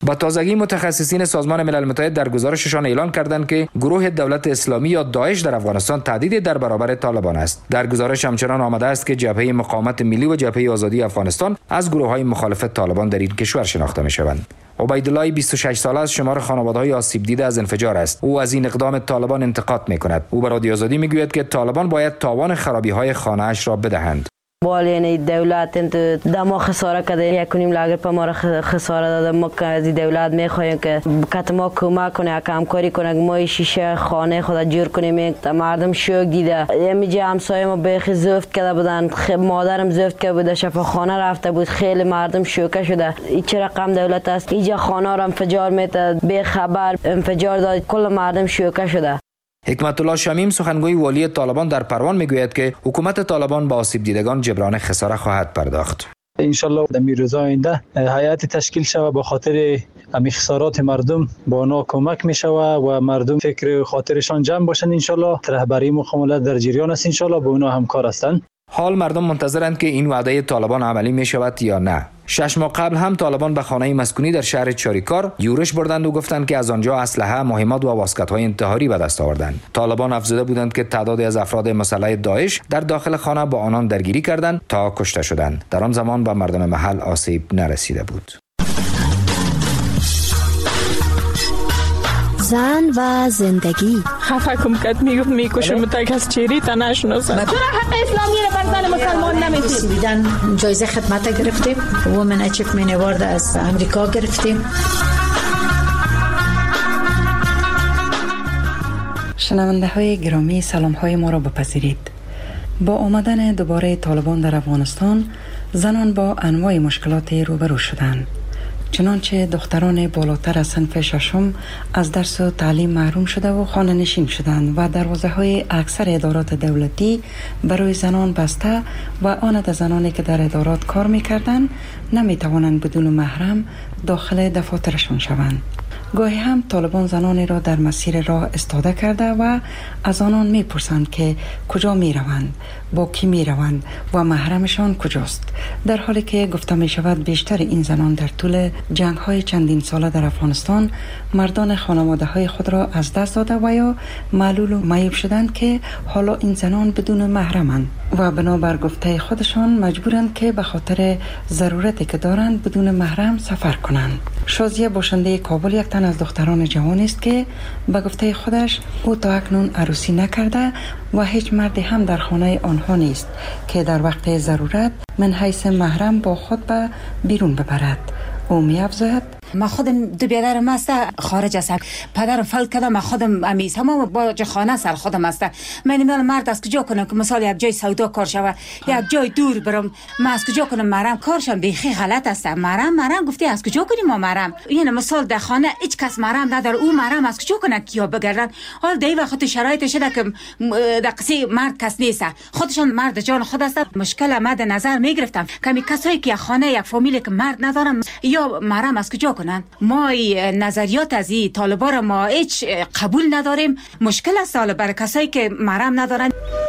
با تازگی متخصصین سازمان ملل متحد در گزارششان اعلان کردند که گروه دولت اسلامی یا داعش در افغانستان تهدیدی در برابر طالبان است. در گزارش همچنان آمده است که جبهه مقاومت ملی و جبهه آزادی افغانستان از گروه‌های مخالف طالبان در این کشور شناخته می‌شوند. عبیدالله بیست و شش ساله از شمار خانواده‌های آسیب دیده از انفجار است. او از این اقدام طالبان انتقاد می‌کند. او به رادیو آزادی می‌گوید که طالبان باید تاوان خرابی‌های خانه‌اش را بدهند. بالین دولت دما خساره کرده یک کنیم لاگر پر ما خساره داده. ما از دولت میخوایم که کت ما کمک کنه، همکاری کنه، ما شیشه خانه خود جور کنیم. مردم شوک دیده. یمی همسایه ما بخی زفت کرده بودن، مادرم زفت کرده بود، شفاخانه رفته بود، خیلی مردم شوکه شده. این چه رقم دولت است؟ اینجا خانه را انفجار میده، به خبر انفجار داد، کل مردم شوکه شده. حکمت الله شمیم سخنگوی والی طالبان در پروان میگوید که حکومت طالبان با آسیب دیدگان جبران خساره خواهد پرداخت. ان شاء الله در روزهای آینده هیئت تشکیل شود با خاطر امی خسارات مردم با اونا کمک می شود و مردم فکر خاطرشان جمع باشند. ان شاء الله رهبری مخاملت در جریان است، ان شاء الله با اونا همکار هستند. حال مردم منتظرند که این وعده طالبان عملی می شود یا نه. شش ماه قبل هم طالبان به خانه مسکونی در شهر چاریکار یورش بردند و گفتند که از آنجا اسلحه، مهمات و واسکت‌های انتحاری به دست آوردند. طالبان افزوده بودند که تعدادی از افراد مسلح داعش در داخل خانه با آنان درگیری کردند تا کشته شدند. در آن زمان به مردم محل آسیب نرسیده بود. زن و زندگی خفه کم کد میگفت میکشم تا کس چیری تا نشناسم. چرا حق اسلامی رو بر زن مسلمان نمیدید؟ دیدن جایزه خدمت گرفتیم، وومن اچیومنت اوارد از امریکا گرفتیم. شنونده های گرامی، سلام های ما را بپذیرید. با آمدن دوباره طالبان در افغانستان، زنان با انواع مشکلات روبرو شدند. چنانچه دختران بالاتر از صنف ششم از درس و تعلیم محروم شده و خانه نشین شدند و دروازه های اکثر ادارات دولتی برای زنان بسته و آن از زنانی که در ادارات کار میکردند نمی توانند بدون محرم داخل دفاترشان شوند. گاهی هم طالبان زنانی را در مسیر راه استاده کرده و از آنان میپرسند که کجا میروند، با کی میروند و محرمشان کجاست، در حالی که گفته می شود بیشتر این زنان در طول جنگ های چندین ساله در افغانستان مردان خانواده های خود را از دست داده و یا معلول و معیوب شدند که حالا این زنان بدون محرمند و بنابر گفته خودشان مجبورند که به خاطر ضرورتی که دارند بدون محرم سفر کنند. شازیه باشنده کابل یک تن از دختران جوانی است که به گفته خودش او تا اکنون عروسی نکرده و هیچ مردی هم در خانه آنها نیست که در وقت ضرورت من حیث محرم با خود به بیرون ببرد. او می افزاید ما خودم دو بیادرم است خارج است، پدرم فوت کرده، ما خودم امیز همه با خانه سر خودم است. من نمیدونم مرد از کجا کنم که مثلا یک جای سودا کار شوه، یک جای دور برم، ما از کجا کنم مرم کارشم بیخی غلط است. مرم مرم گفتی از کجا کنیم ما مرم؟ یعنی مثال در خانه هیچ کس مرم نداره، او مرم از کجا کنه کیا بگردن؟ حال دی وقت شرایط شده که در قصه مرد کس نیست، خودشان مرد جان خود است. مشکل مد نظر میگرفتم کمی کسایی که خانه یک فامیلی که مرد ندارن یا مرم از کجا کنن؟ ما نظریات از این طالبا را ما هیچ قبول نداریم. مشکل است حالا برای کسایی که مرم ندارن.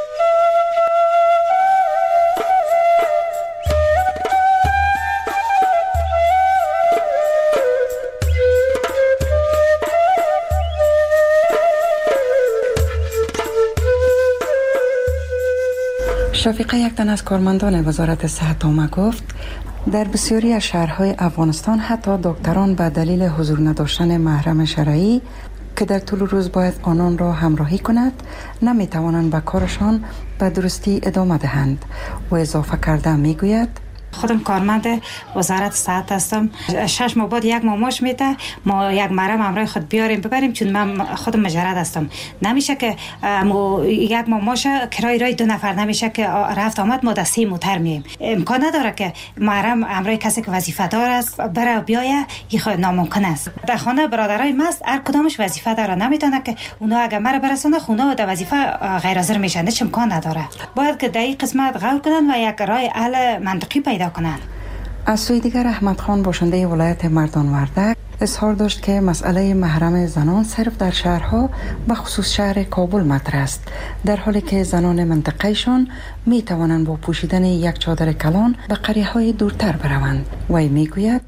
شفیقه یک تن از کارمندان وزارت صحت آمه گفت در بسیاری از شهرهای افغانستان حتی دکتران به دلیل حضور نداشتن محرم شرعی که در طول روز باید آنان را همراهی کند نمی توانند به کارشان به درستی ادامه دهند. و اضافه کرده می گوید خودم کارمند وزارت صحت هستم. شش ماه بعد یک ماماش میده ما یک مرم همراه خود بیاریم ببریم، چون من خودم مجرد هستم. نمیشه که یک ماماش کرای رای دو نفر نمیشه که رفت آمد ما در سه موتر میایم. امکان نداره که مرم همراه کسی که وظیفه دار است بره بیایه، این خود ناممکن است. در خانه برادرای ماست هر کدامش وظیفه داره، نمیتونه که اونا اگه مرا برسونه خونه در وظیفه غیر حاضر میشن، هیچ امکان نداره. باید که در این قسمت غور کنن و یک راه حل منطقی پیدا کنند. از سوی دیگر احمد خان باشنده ولایت مردان وردک اظهار داشت که مسئله محرم زنان صرف در شهرها به خصوص شهر کابل مطرح است، در حالی که زنان منطقهشان می توانند با پوشیدن یک چادر کلان به قریه های دورتر بروند. وی می گوید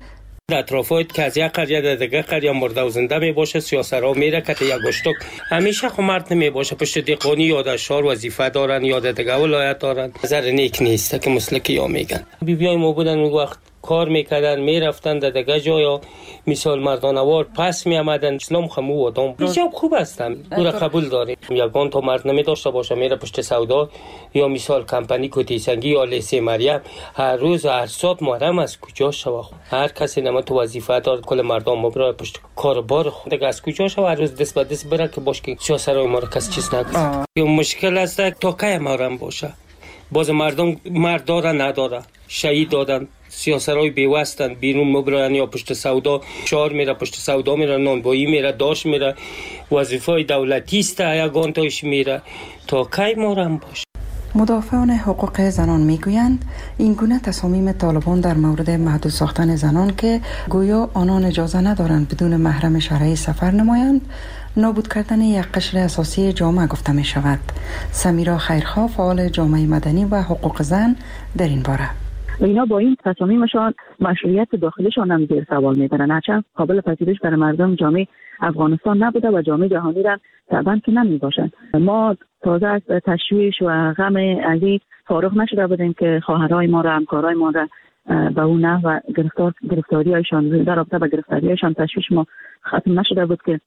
در اطرافات که از یک قریه در دیگه قریه مرده و زنده می باشه، سیاسرها میره که یک گشتک همیشه خو مرد نمی باشه. پشت دیقانی یاد شهر وظیفه دارن، یاد دیگه ولایت دارن. نظر نیک نیست که مسلکی یا میگن. بی بیای ما بودن اون وقت کار میکردن، میرفتن در دیگه جایا، مثال مردانوار پس می آمدن. اسلام خمو و دام بسیار خوب هستن، او را قبول داریم. یگان تا مرد نمی داشته باشه میره پشت سودا، یا مثال کمپانی کوتی سنگی یا لیسه مریم، هر روز هر ساعت محرم از کجا شوا. هر کسی نما تو وظیفه دار، کل مردم ما برای پشت کاربار خود دیگه از کجا شوا، هر روز دست به دست بره که باش که سیاسرای ما را کس چیز نگه. این مشکل است تا کی محرم باشه. باز مردم مرد داره نداره، شهید دادن، سیاسرهای بیوستن، بیرون مبرن یا پشت سودا، شهر میره پشت سودا میره، نانبایی میره، داش میره، وظیفه دولتی است یگان تاش میره. تا کی محرم باشه؟ مدافعان حقوق زنان میگویند این گونه تصامیم طالبان در مورد محدود ساختن زنان که گویا آنان اجازه ندارند بدون محرم شرعی سفر نمایند، نابود کردن یک قشر اساسی جامعه گفته می شود. سمیرا خیرخواه، فعال جامعه مدنی و حقوق زن، در این باره. و اینا با این تصامیمشان مشروعیت داخلیشان هم زیر سوال میبرن، هرچند قابل پذیرش برای مردم جامعه افغانستان نبوده و جامعه جهانی را طبعا که نمی باشند. ما تازه از تشویش و غم عزیز فارغ نشده بودیم که خواهرای ما را، همکارای ما را به اون نحو گرفتار گرفتاری هایشان در رابطه با گرفتاری هایشان تشویش ما ختم نشده بود که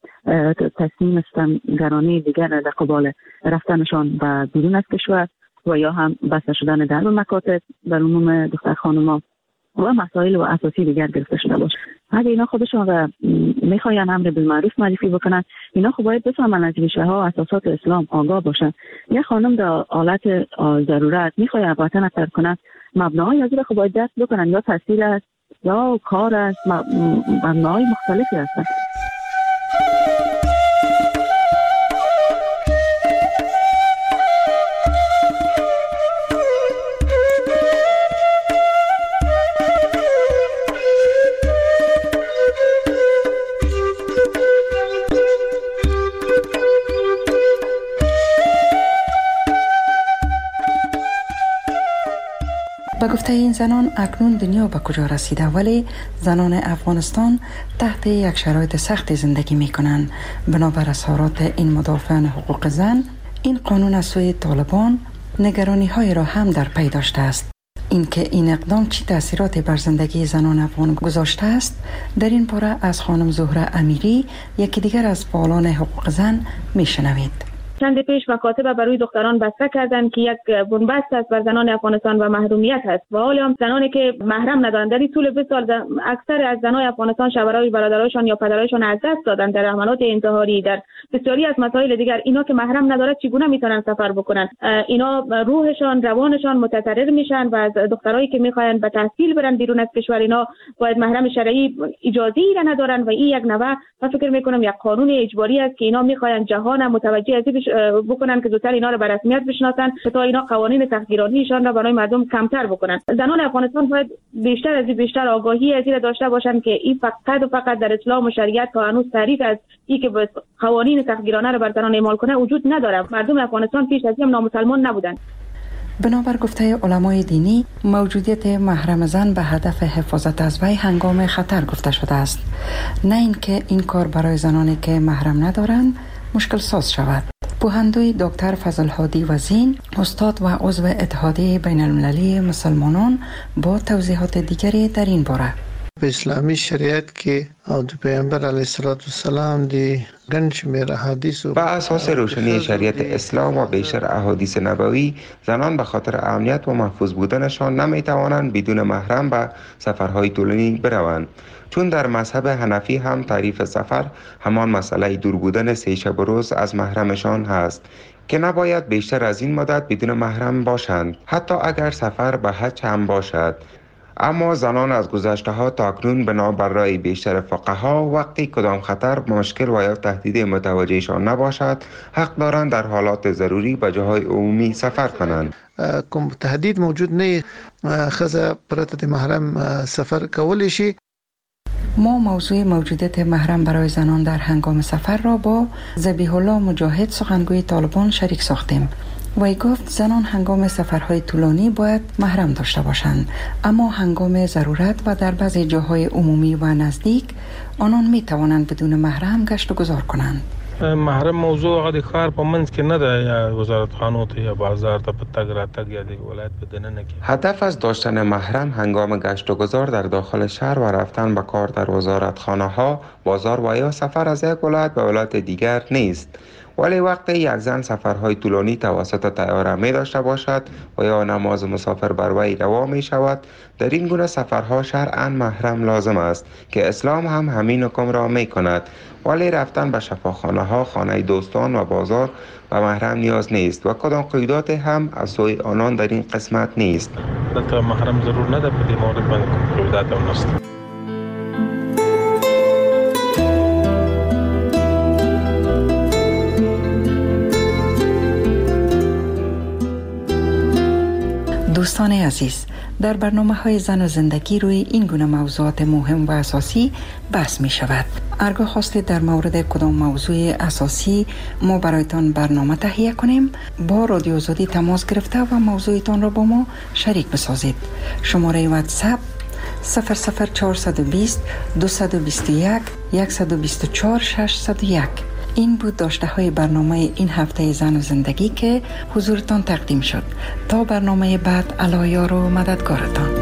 تصمیم ستمگرانه دیگر در قبال رفتنشان به بیرون از کشور و یا هم بسته شدن در مکاتب در عموم دختر خانوما و مسائل و اساسی دیگر گرفته شده باشه. اگه اینا خودشون را میخواین امر بالمعروف معرفی بکنن، اینا خب باید بفهمن از ریشه ها و اساسات اسلام آگاه باشن. یه خانم در حالت ضرورت میخواد وطن ترک کنه، مبناهای از خب باید دست بکنن، یا تحصیل است یا کار است، مبناهای مختلفی هستن. با گفته این زنان اکنون دنیا به کجا رسیده، ولی زنان افغانستان تحت یک شرایط سخت زندگی می کنند. بنابر اظهارات این مدافعان حقوق زن، این قانون از سوی طالبان نگرانی های را هم در پی داشته است. اینکه این اقدام چی تاثیراتی بر زندگی زنان افغان گذاشته است، در این باره از خانم زهره امیری، یکی دیگر از فعالان حقوق زن، می شنوید. چند پیش مکاتب برای دختران بسته کردند که یک بنبست است بر زنان افغانستان و محرومیت هست و حالا هم زنانی که محرم ندارند. در طول بیست سال اکثر از زنان افغانستان شوهرای برادرایشان یا پدرایشان از دست دادند در حملات انتحاری، در بسیاری از مسائل دیگر. اینا که محرم ندارد چگونه میتونن سفر بکنن؟ اینا روحشان، روانشان متضرر میشن و از دخترایی که میخواین به تحصیل برن بیرون از کشور، اینا باید محرم شرعی اجازه ای را ندارن و این یک نوع من فکر میکنم یک قانون اجباری است که اینا میخواین جهان متوجه از بکنن که زودتر اینا رو به رسمیت بشناسن تا اینا قوانین تحقیرانیشان را برای مردم کمتر بکنن. زنان افغانستان باید بیشتر از بیشتر آگاهی از این داشته باشن که این فقط و فقط در اسلام و شریعت تا هنوز تعریف از این که قوانین تحقیرانه را بر زنان اعمال کنه وجود نداره. مردم افغانستان پیش از این نامسلمان نبودن. بنابر گفته علمای دینی، موجودیت محرم زن به هدف حفاظت از وی هنگام خطر گفته شده است، نه اینکه این کار برای زنانی که محرم ندارند مشکل ساز شود. پوهندوی دکتر فضل هادی وزین، استاد و عضو اتحادیه بین المللی مسلمانان، با توضیحات دیگری در این باره. په اسلامي شریعت کې او د پیغمبر علیه السلام دی ګڼ شمېر احادیث بر اساس روشنی شریعت اسلام و بیشتر احادیث نبوی، زنان به خاطر امنیت و محفوظ بودنشان نمیتوانند بدون محرم به سفرهای طولانی بروند، چون در مذهب حنفی هم تعریف سفر همان مسئله دور بودن سه شب و روز از محرمشان هست که نباید بیشتر از این مدت بدون محرم باشند، حتی اگر سفر به حج هم باشد. اما زنان از گذشته ها تا اکنون بنابر رای بیشتر فقها وقتی کدام خطر، مشکل و یا تهدید متوجهشان نباشد، حق دارند در حالات ضروری به جاهای عمومی سفر کنند. کوم تهدید موجود نه، خزه پرته د محرم سفر کولی شي. ما موضوع موجودیت محرم برای زنان در هنگام سفر را با ذبیح الله مجاهد، سخنگوی طالبان، شریک ساختیم. وی گفت زنان هنگام سفرهای طولانی باید محرم داشته باشند، اما هنگام ضرورت و در بعضی جاهای عمومی و نزدیک آنان می توانند بدون محرم گشت و گذار کنند. محرم موضوع هغه د ښار په منځ کې نه ده، یا وزارت خانو ته یا بازار ته په تګ راتګ یا د ولایت په دننه کې. هدف از داشتن محرم هنگام گشت و گذار در داخل شهر و رفتن به کار در وزارتخانه ها، بازار و یا سفر از یک ولایت به ولایت دیگر نیست. ولی وقتی یک زن سفرهای طولانی توسط طیاره می داشته باشد و یا نماز مسافر بر وی روا می شود، در این گونه سفرها شرعاً محرم لازم است که اسلام هم همین حکم را می کند. ولی رفتن به شفاخانه ها، خانه دوستان و بازار به محرم نیاز نیست و کدام قیودات هم از سوی آنان در این قسمت نیست. دلته محرم ضرور نه ده، په دې مورد باندې قیودات هم نشته. دوستان عزیز، در برنامه های زن و زندگی روی این گونه موضوعات مهم و اساسی بحث می شود. هرگاه خواستید در مورد کدام موضوع اساسی ما برایتان برنامه تهیه کنیم، با رادیو آزادی تماس گرفته و موضوعتان را با ما شریک بسازید. شماره واتساپ صفر صفر چهارصد و بیست دویست و بیست و یک صد و بیست و چهار ششصد و یک. این بود داشته های برنامه این هفته زن و زندگی که حضورتان تقدیم شد. تا برنامه بعد، الایار و مددگارتان.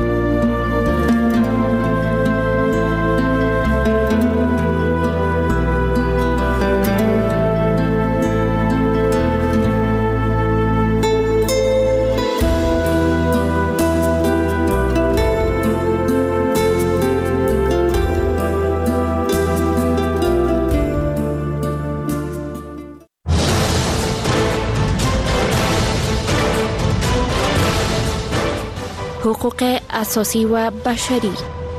حقوق اساسی و بشری.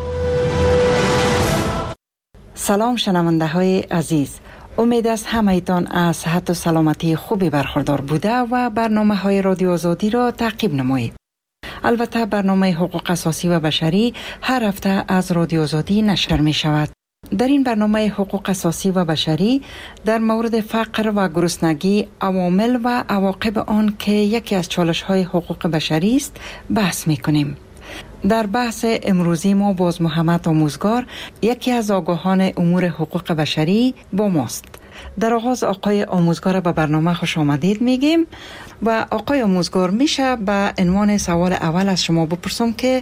سلام شنونده های عزیز، امید است همه‌تان از صحت و سلامتی خوبی برخوردار بوده و برنامه های رادیو آزادی را تعقیب نمایید. البته برنامه حقوق اساسی و بشری هر هفته از رادیو آزادی نشر می شود. در این برنامه حقوق اساسی و بشری در مورد فقر و گرسنگی، عوامل و عواقب آن که یکی از چالش‌های حقوق بشری است بحث می‌کنیم. در بحث امروزی ما باز محمد آموزگار، یکی از آگاهان امور حقوق بشری، با ماست. در آغاز آقای آموزگار به برنامه خوش آمدید میگیم و آقای آموزگار میشه به عنوان سوال اول از شما بپرسم که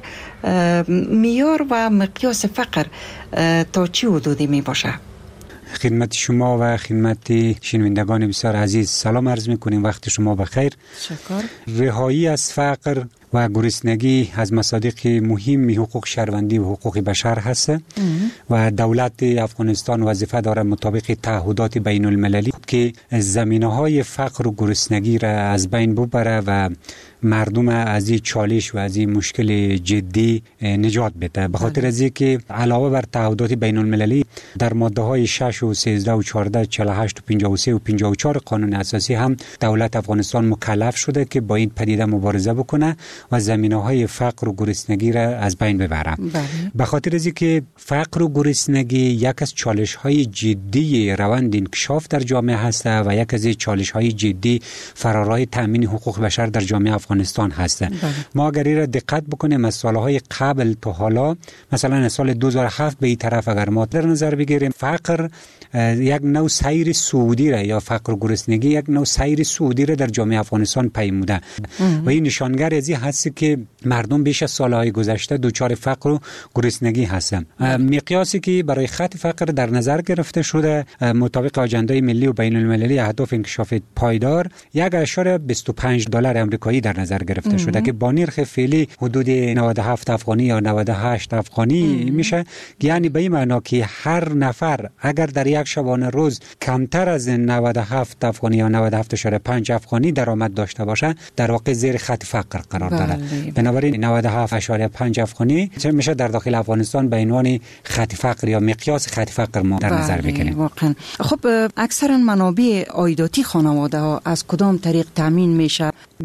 معیار و مقیاس فقر تا چه حدودی می باشه؟ خدمت شما و خدمت شنوندگان بسیار عزیز سلام عرض میکنیم، وقت شما بخیر. شکر. رهایی از فقر و گرسنگی از مصادیق مهم حقوق شهروندی و حقوق بشر هست و دولت افغانستان وظیفه داره مطابق تعهدات بین المللی که زمینه‌های فقر و گرسنگی را از بین ببره و مردم از این چالش و از این مشکل جدی نجات بده. به خاطر از اینکه علاوه بر تعهدات بین المللی در ماده های شش و سیزده و چهارده، چهل و هشت و پنجاه و سه و پنجاه و چهار قانون اساسی هم دولت افغانستان مکلف شده که با این پدیده مبارزه بکنه و زمینه‌های فقر و گرسنگی را از بین ببره. به خاطر از اینکه فقر و گرسنگی یک از چالش‌های جدی روند انکشاف در جامعه هست و یک از چالش‌های جدی فرارای تامین حقوق بشر در جامعه افغانستان هست. بله. ما اگر را دقت بکنیم از سالهای قبل تا حالا، مثلا از سال دو هزار و هفت به این طرف اگر ما در نظر بگیریم، فقر یک نوع سیر سعودی را یا فقر و گرسنگی یک نوع سیر سعودی را در جامعه افغانستان پیموده و این نشانگر از این هست که مردم بیش از سالهای گذشته دچار فقر و گرسنگی هستند. مقیاسی که برای خط فقر در نظر گرفته شده مطابق آجنده ملی و بین المللی اهداف انکشاف پایدار یک اشاره بیست و پنج دلار آمریکایی در نظر گرفته ام. شده که با نرخ فعلی حدود نود و هفت افغانی یا نود و هشت افغانی ام. میشه، یعنی به این معنا که هر نفر اگر در یک شبانه روز کمتر از نود و هفت افغانی یا نود و هفت اشاره پنج افغانی درآمد داشته باشه در واقع زیر خط فقر قرار داره. بله. بنابراین نود و هفت اشاره پنج افغانی میشه در داخل افغانستان به عنوان خط فقر یا مقیاس خط فقر ما در نظر بگیریم. واقعا. خب اکثرا منابع عایداتی خانواده ها از کدام طریق تامین میشه؟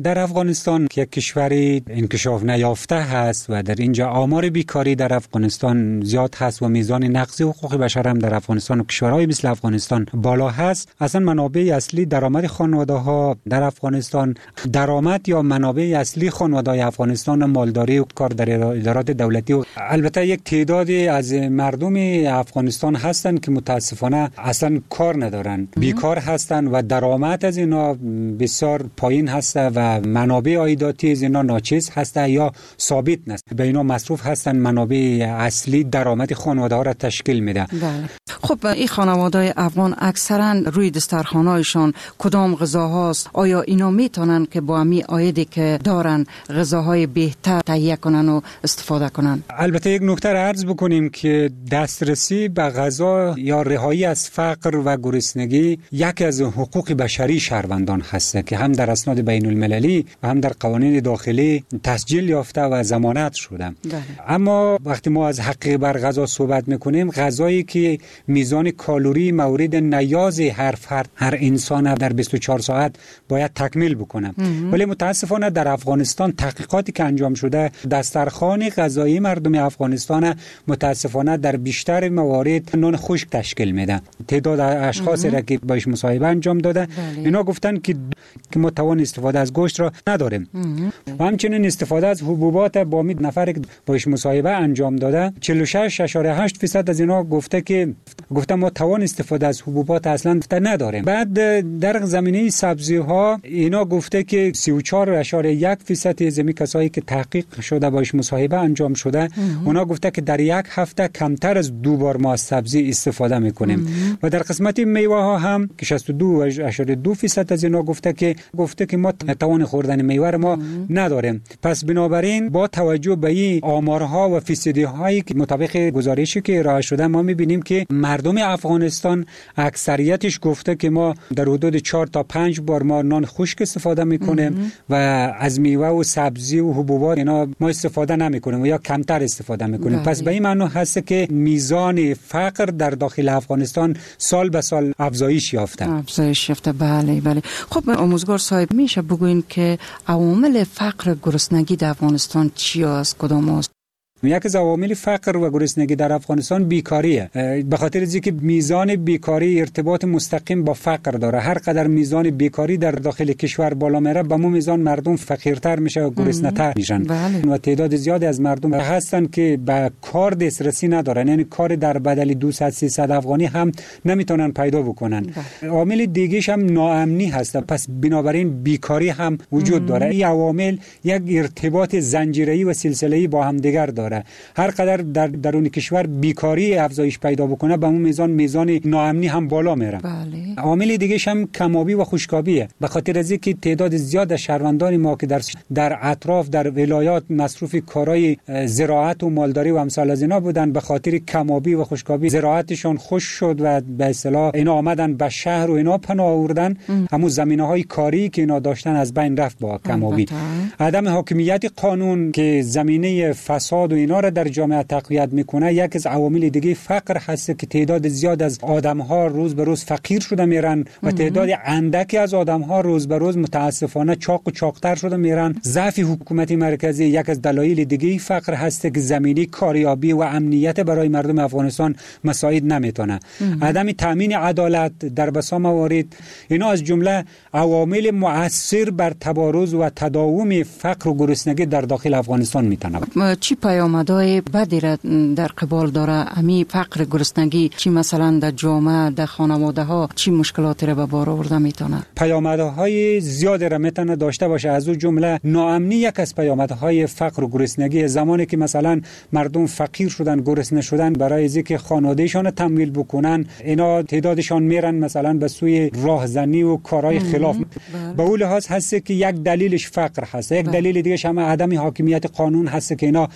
در افغانستان که کشوری انکشاف نیافته هست و در اینجا آمار بیکاری در افغانستان زیاد هست و میزان نقض حقوق بشر هم در افغانستان و کشورهای مثل افغانستان بالا هست، اصلا منابع اصلی درآمد خانواده ها در افغانستان، درآمد یا منابع اصلی خانواده های افغانستان مالداری و کار در ادارات دولتی و البته یک تعدادی از مردم افغانستان هستند که متاسفانه اصلا کار ندارن، بیکار هستند و درآمد از اینا بسیار پایین هست و منابع عایداتی از اینا ناچیز هست یا ثابت نیست. به اینا مصروف هستند، منابع اصلی درآمد خانواده ها را تشکیل میده. بله. خب این خانواده‌های افغان اکثرا روی دسترخوان‌هایشان کدام غذاهاست؟ آیا اینا میتونن که با امی عایدی که دارن غذاهای بهتر تهیه کنن و استفاده کنن؟ البته یک نکته را عرض بکنیم که دسترسی به غذا یا رهایی از فقر و گرسنگی یکی از حقوق بشری شهروندان هست که هم در اسناد بین المللی و هم در قوانین داخلی تسجیل یافته و ضمانت شده. بله. اما وقتی ما از حق بر غذا صحبت میکنیم، غذایی که میزان کالری مورد نیاز هر فرد هر انسان در بیست و چهار ساعت باید تکمیل بکنه. ولی متاسفانه در افغانستان تحقیقاتی که انجام شده، دسترخوان غذایی مردم افغانستان متاسفانه در بیشتر موارد نان خشک تشکیل میده. تعداد اشخاصی را که باش مصاحبه انجام داده، بله. اینا گفتن که که ما توان استفاده از گوشت را نداریم. و همچنین استفاده از حبوبات با می نفر که باش مصاحبه انجام داده، چهل و شش اشاره هشت درصد از اینا گفته که گفتم ما توان استفاده از حبوبات اصلا نداریم. بعد در زمینه سبزی ها اینا گفته که سی و چهار اشاره یک درصد از می کسایی که تحقیق شده باش مصاحبه انجام شده، اونا گفته که در یک هفته کمتر از دو بار ما از سبزی استفاده میکنیم. و در قسمت میوه ها هم که شصت و دو اشاره دو درصد از اینا گفته که گفته که ما توان خوردن میوه ما نداریم. پس بنابراین با توجه به این آمارها و فیصدی هایی که مطابق گزارشی که ارائه شده ما میبینیم که مردم افغانستان اکثریتش گفته که ما در حدود چهار تا پنج بار ما نان خشک استفاده میکنیم و از میوه و سبزی و حبوبات اینا ما استفاده نمیکنیم و یا کمتر استفاده میکنیم. بله. پس به این معنی هست که میزان فقر در داخل افغانستان سال به سال افزایش یافته. افزایش یافته. بله بله. خب آموزگار صاحب، میشه بگوین که عوامل فقر گرسنگی در افغانستان چی است؟ کدام است؟ یک از عوامل فقر و گرسنگی در افغانستان بیکاریه. به خاطر اینکه میزان بیکاری ارتباط مستقیم با فقر داره. هر قدر میزان بیکاری در داخل کشور بالا میره، به اون میزان مردم فقیرتر میشه و گرسنه‌تر میشن. بله. و تعداد زیادی از مردم هستن که به کار دسترسی ندارن، یعنی کار در بدل دویست سیصد افغانی هم نمیتونن پیدا بکنن. بله. عامل دیگه‌ش هم ناامنی هست. پس بنابراین بیکاری هم وجود داره. این عوامل یک ارتباط زنجیره‌ای و سلسله‌ای با هم دیگر داره. هر قدر در درون کشور بیکاری افزایش پیدا بکنه، به اون میزان میزان ناامنی هم بالا میره. بله. عامل دیگه هم کمابی و خشکابیه. به خاطر از اینکه تعداد زیاد از شهروندان ما که در در اطراف در ولایات مصروف کارهای زراعت و مالداری و امثال از اینا بودن، به خاطر کمابی و خشکابی زراعتشون خشک شد و به اصطلاح اینا آمدن به شهر و اینا پناه آوردن. همون زمینه‌های کاری که اینا داشتن از بین رفت با کمابی. عدم حاکمیت قانون که زمینه فساد و اینا را در جامعه تقویت میکنه، یک از عوامل دیگه فقر هست که تعداد زیاد از آدم‌ها روز به روز فقیر شده میرن و تعداد اندکی از آدم‌ها روز به روز متاسفانه چاق و چاقتر شده میرن. ضعف حکومت مرکزی یک از دلایل دیگه فقر هست که زمینی کاریابی و امنیت برای مردم افغانستان مساعد نمیتونه. عدم تامین عدالت در بسا موارد، اینا از جمله عوامل مؤثر بر تبارز و تداوم فقر و گرسنگی در داخل افغانستان میتونه. چی پیامدهای بدی را در قبال داره امی فقر گرسنگی؟ چی مثلا در جامعه در خانواده ها چی مشکلاتی را به بار آورده میتونه؟ پیامدهای زیادی را میتونه داشته باشه. از اون جمله ناامنی یک از پیامدهای فقر و گرسنگی. زمانی که مثلا مردم فقیر شدن، گرسنه شدن، برای اینکه خانوادهشان تمویل بکنن، اینا تعدادشان میرن مثلا به سوی راهزنی و کارهای خلاف. به اون لحاظ هست که یک دلیلش فقر هست. یک دلیل دیگه هم عدم حاکمیت قانون هست که اینا ضعیف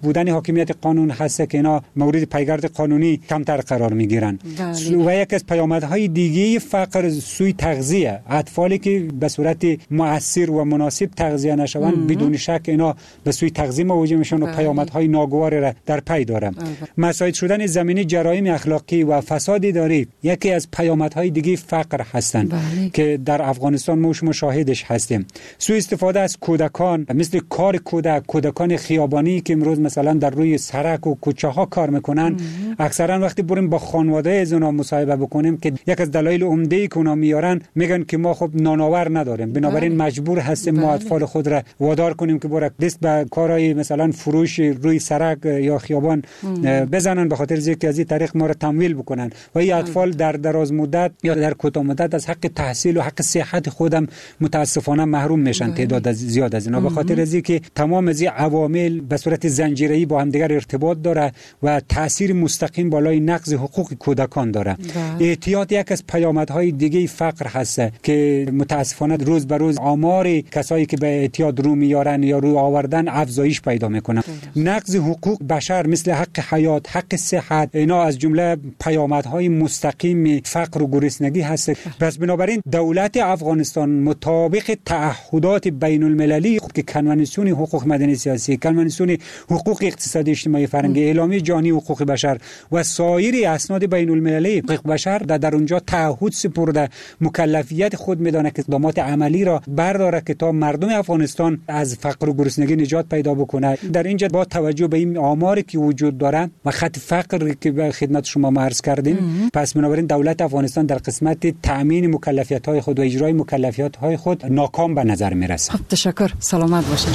بودن حاکمیت قانون هست که اینا مورد پیگرد قانونی کمتر قرار میگیرن. و یک از پیامدهای دیگه فقر سوی تغذیه، اطفالی که به صورت مؤثر و مناسب تغذیه نشوند بدون شک اینا به سوی تغذیه مواجه میشن و پیامدهای ناگوار را در پی داره. مساعد شدن زمینه جرایم اخلاقی و فساد اداری یکی از پیامدهای دیگه فقر هستند که در افغانستان ما مشاهدش هستیم. سوء استفاده از کودکان، مثل کار کودک، کودکان خیابانی که امروز مثلا در روی سرک و کوچه ها کار میکنن، اکثرا وقتی بریم با خانواده از اونا مصاحبه بکنیم که یک از دلایل عمده که اونا میارن میگن که ما خب نانآور نداریم، بنابراین مجبور هستیم ما اطفال خود را وادار کنیم که برک دست به کارهای مثلا فروش روی سرک یا خیابان بزنن، به خاطر اینکه از این طریق ما را تمویل بکنن و این اطفال در دراز مدت یا در کوتاه مدت از حق تحصیل و حق صحت خودم متاسفانه محروم میشن. تعداد زیاد از اینا به خاطر از اینکه تمام از این عوامل به صورت زنجیره‌ای با هم دیگر ارتباط داره و تاثیر مستقیم بالای نقض حقوق کودکان داره. اعتیاد یک از پیامدهای دیگه فقر هست که متاسفانه روز به روز آمار کسایی که به اعتیاد رو میارن یا رو آوردن افزایش پیدا میکنه. نقض حقوق بشر مثل حق حیات، حق صحت، اینا از جمله پیامدهای مستقیم فقر و گرسنگی هست. پس بنابراین دولت افغانستان مطابق تعهدات بین المللی که کنوانسیون حقوق مدنی سیاسی، کنوانسیون حقوق اقتصادی اجتماعی فرهنگی، اعلامیه جهانی حقوق بشر و سایر اسناد بین المللی حقوق بشر در, در اونجا تعهد سپرده، مکلفیت خود میدانه که اقدامات عملی را برداره که تا مردم افغانستان از فقر و گرسنگی نجات پیدا بکنه. در اینجا با توجه به این آماری که وجود داره و خط فقر که به خدمت شما عرض کردیم، پس بنابراین دولت افغانستان در قسمت تأمین مکلفیت‌های خود و اجرای مکلفیت‌های خود ناکام به نظر میرسه. خب تشکر، سلامت باشین.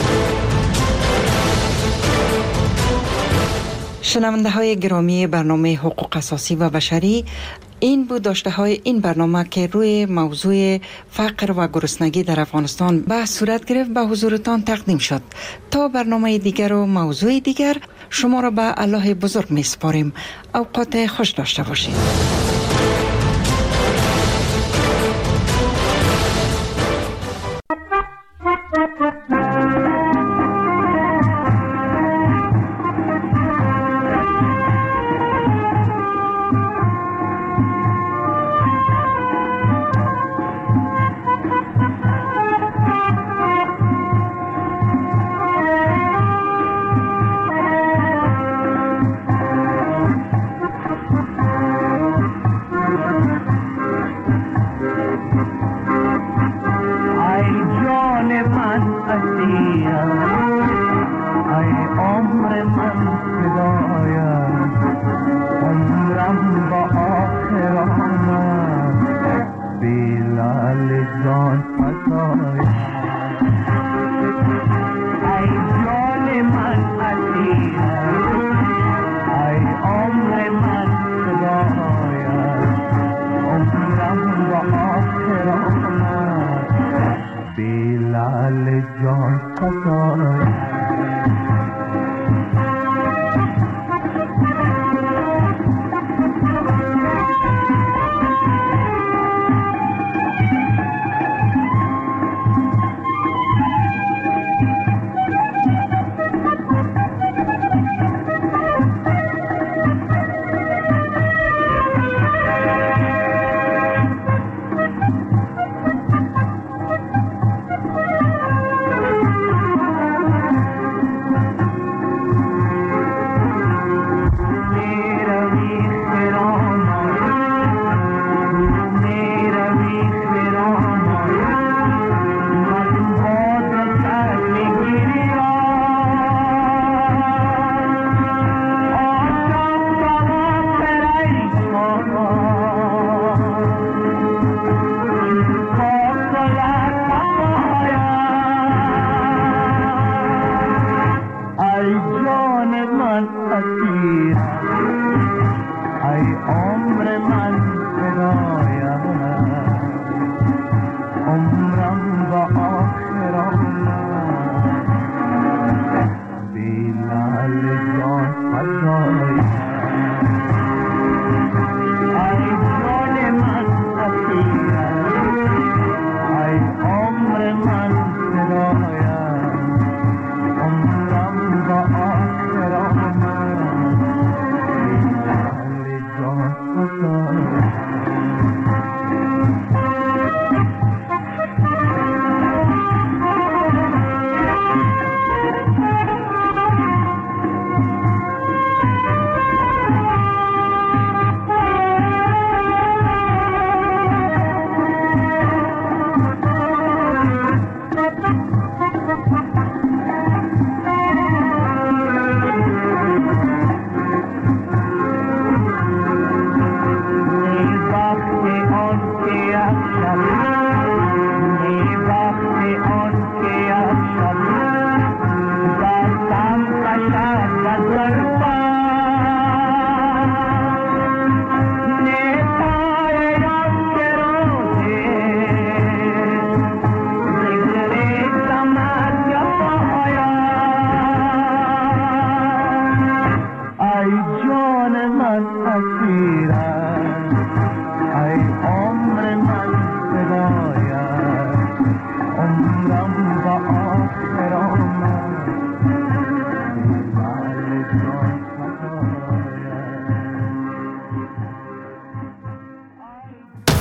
شنونده های گرامی برنامه حقوق اساسی و بشری، این بود داشته های این برنامه که روی موضوع فقر و گرسنگی در افغانستان به صورت گرفت به حضورتان تقدیم شد. تا برنامه دیگر و موضوع دیگر شما را به الله بزرگ می سپاریم. اوقات خوش داشته باشید. Bilal John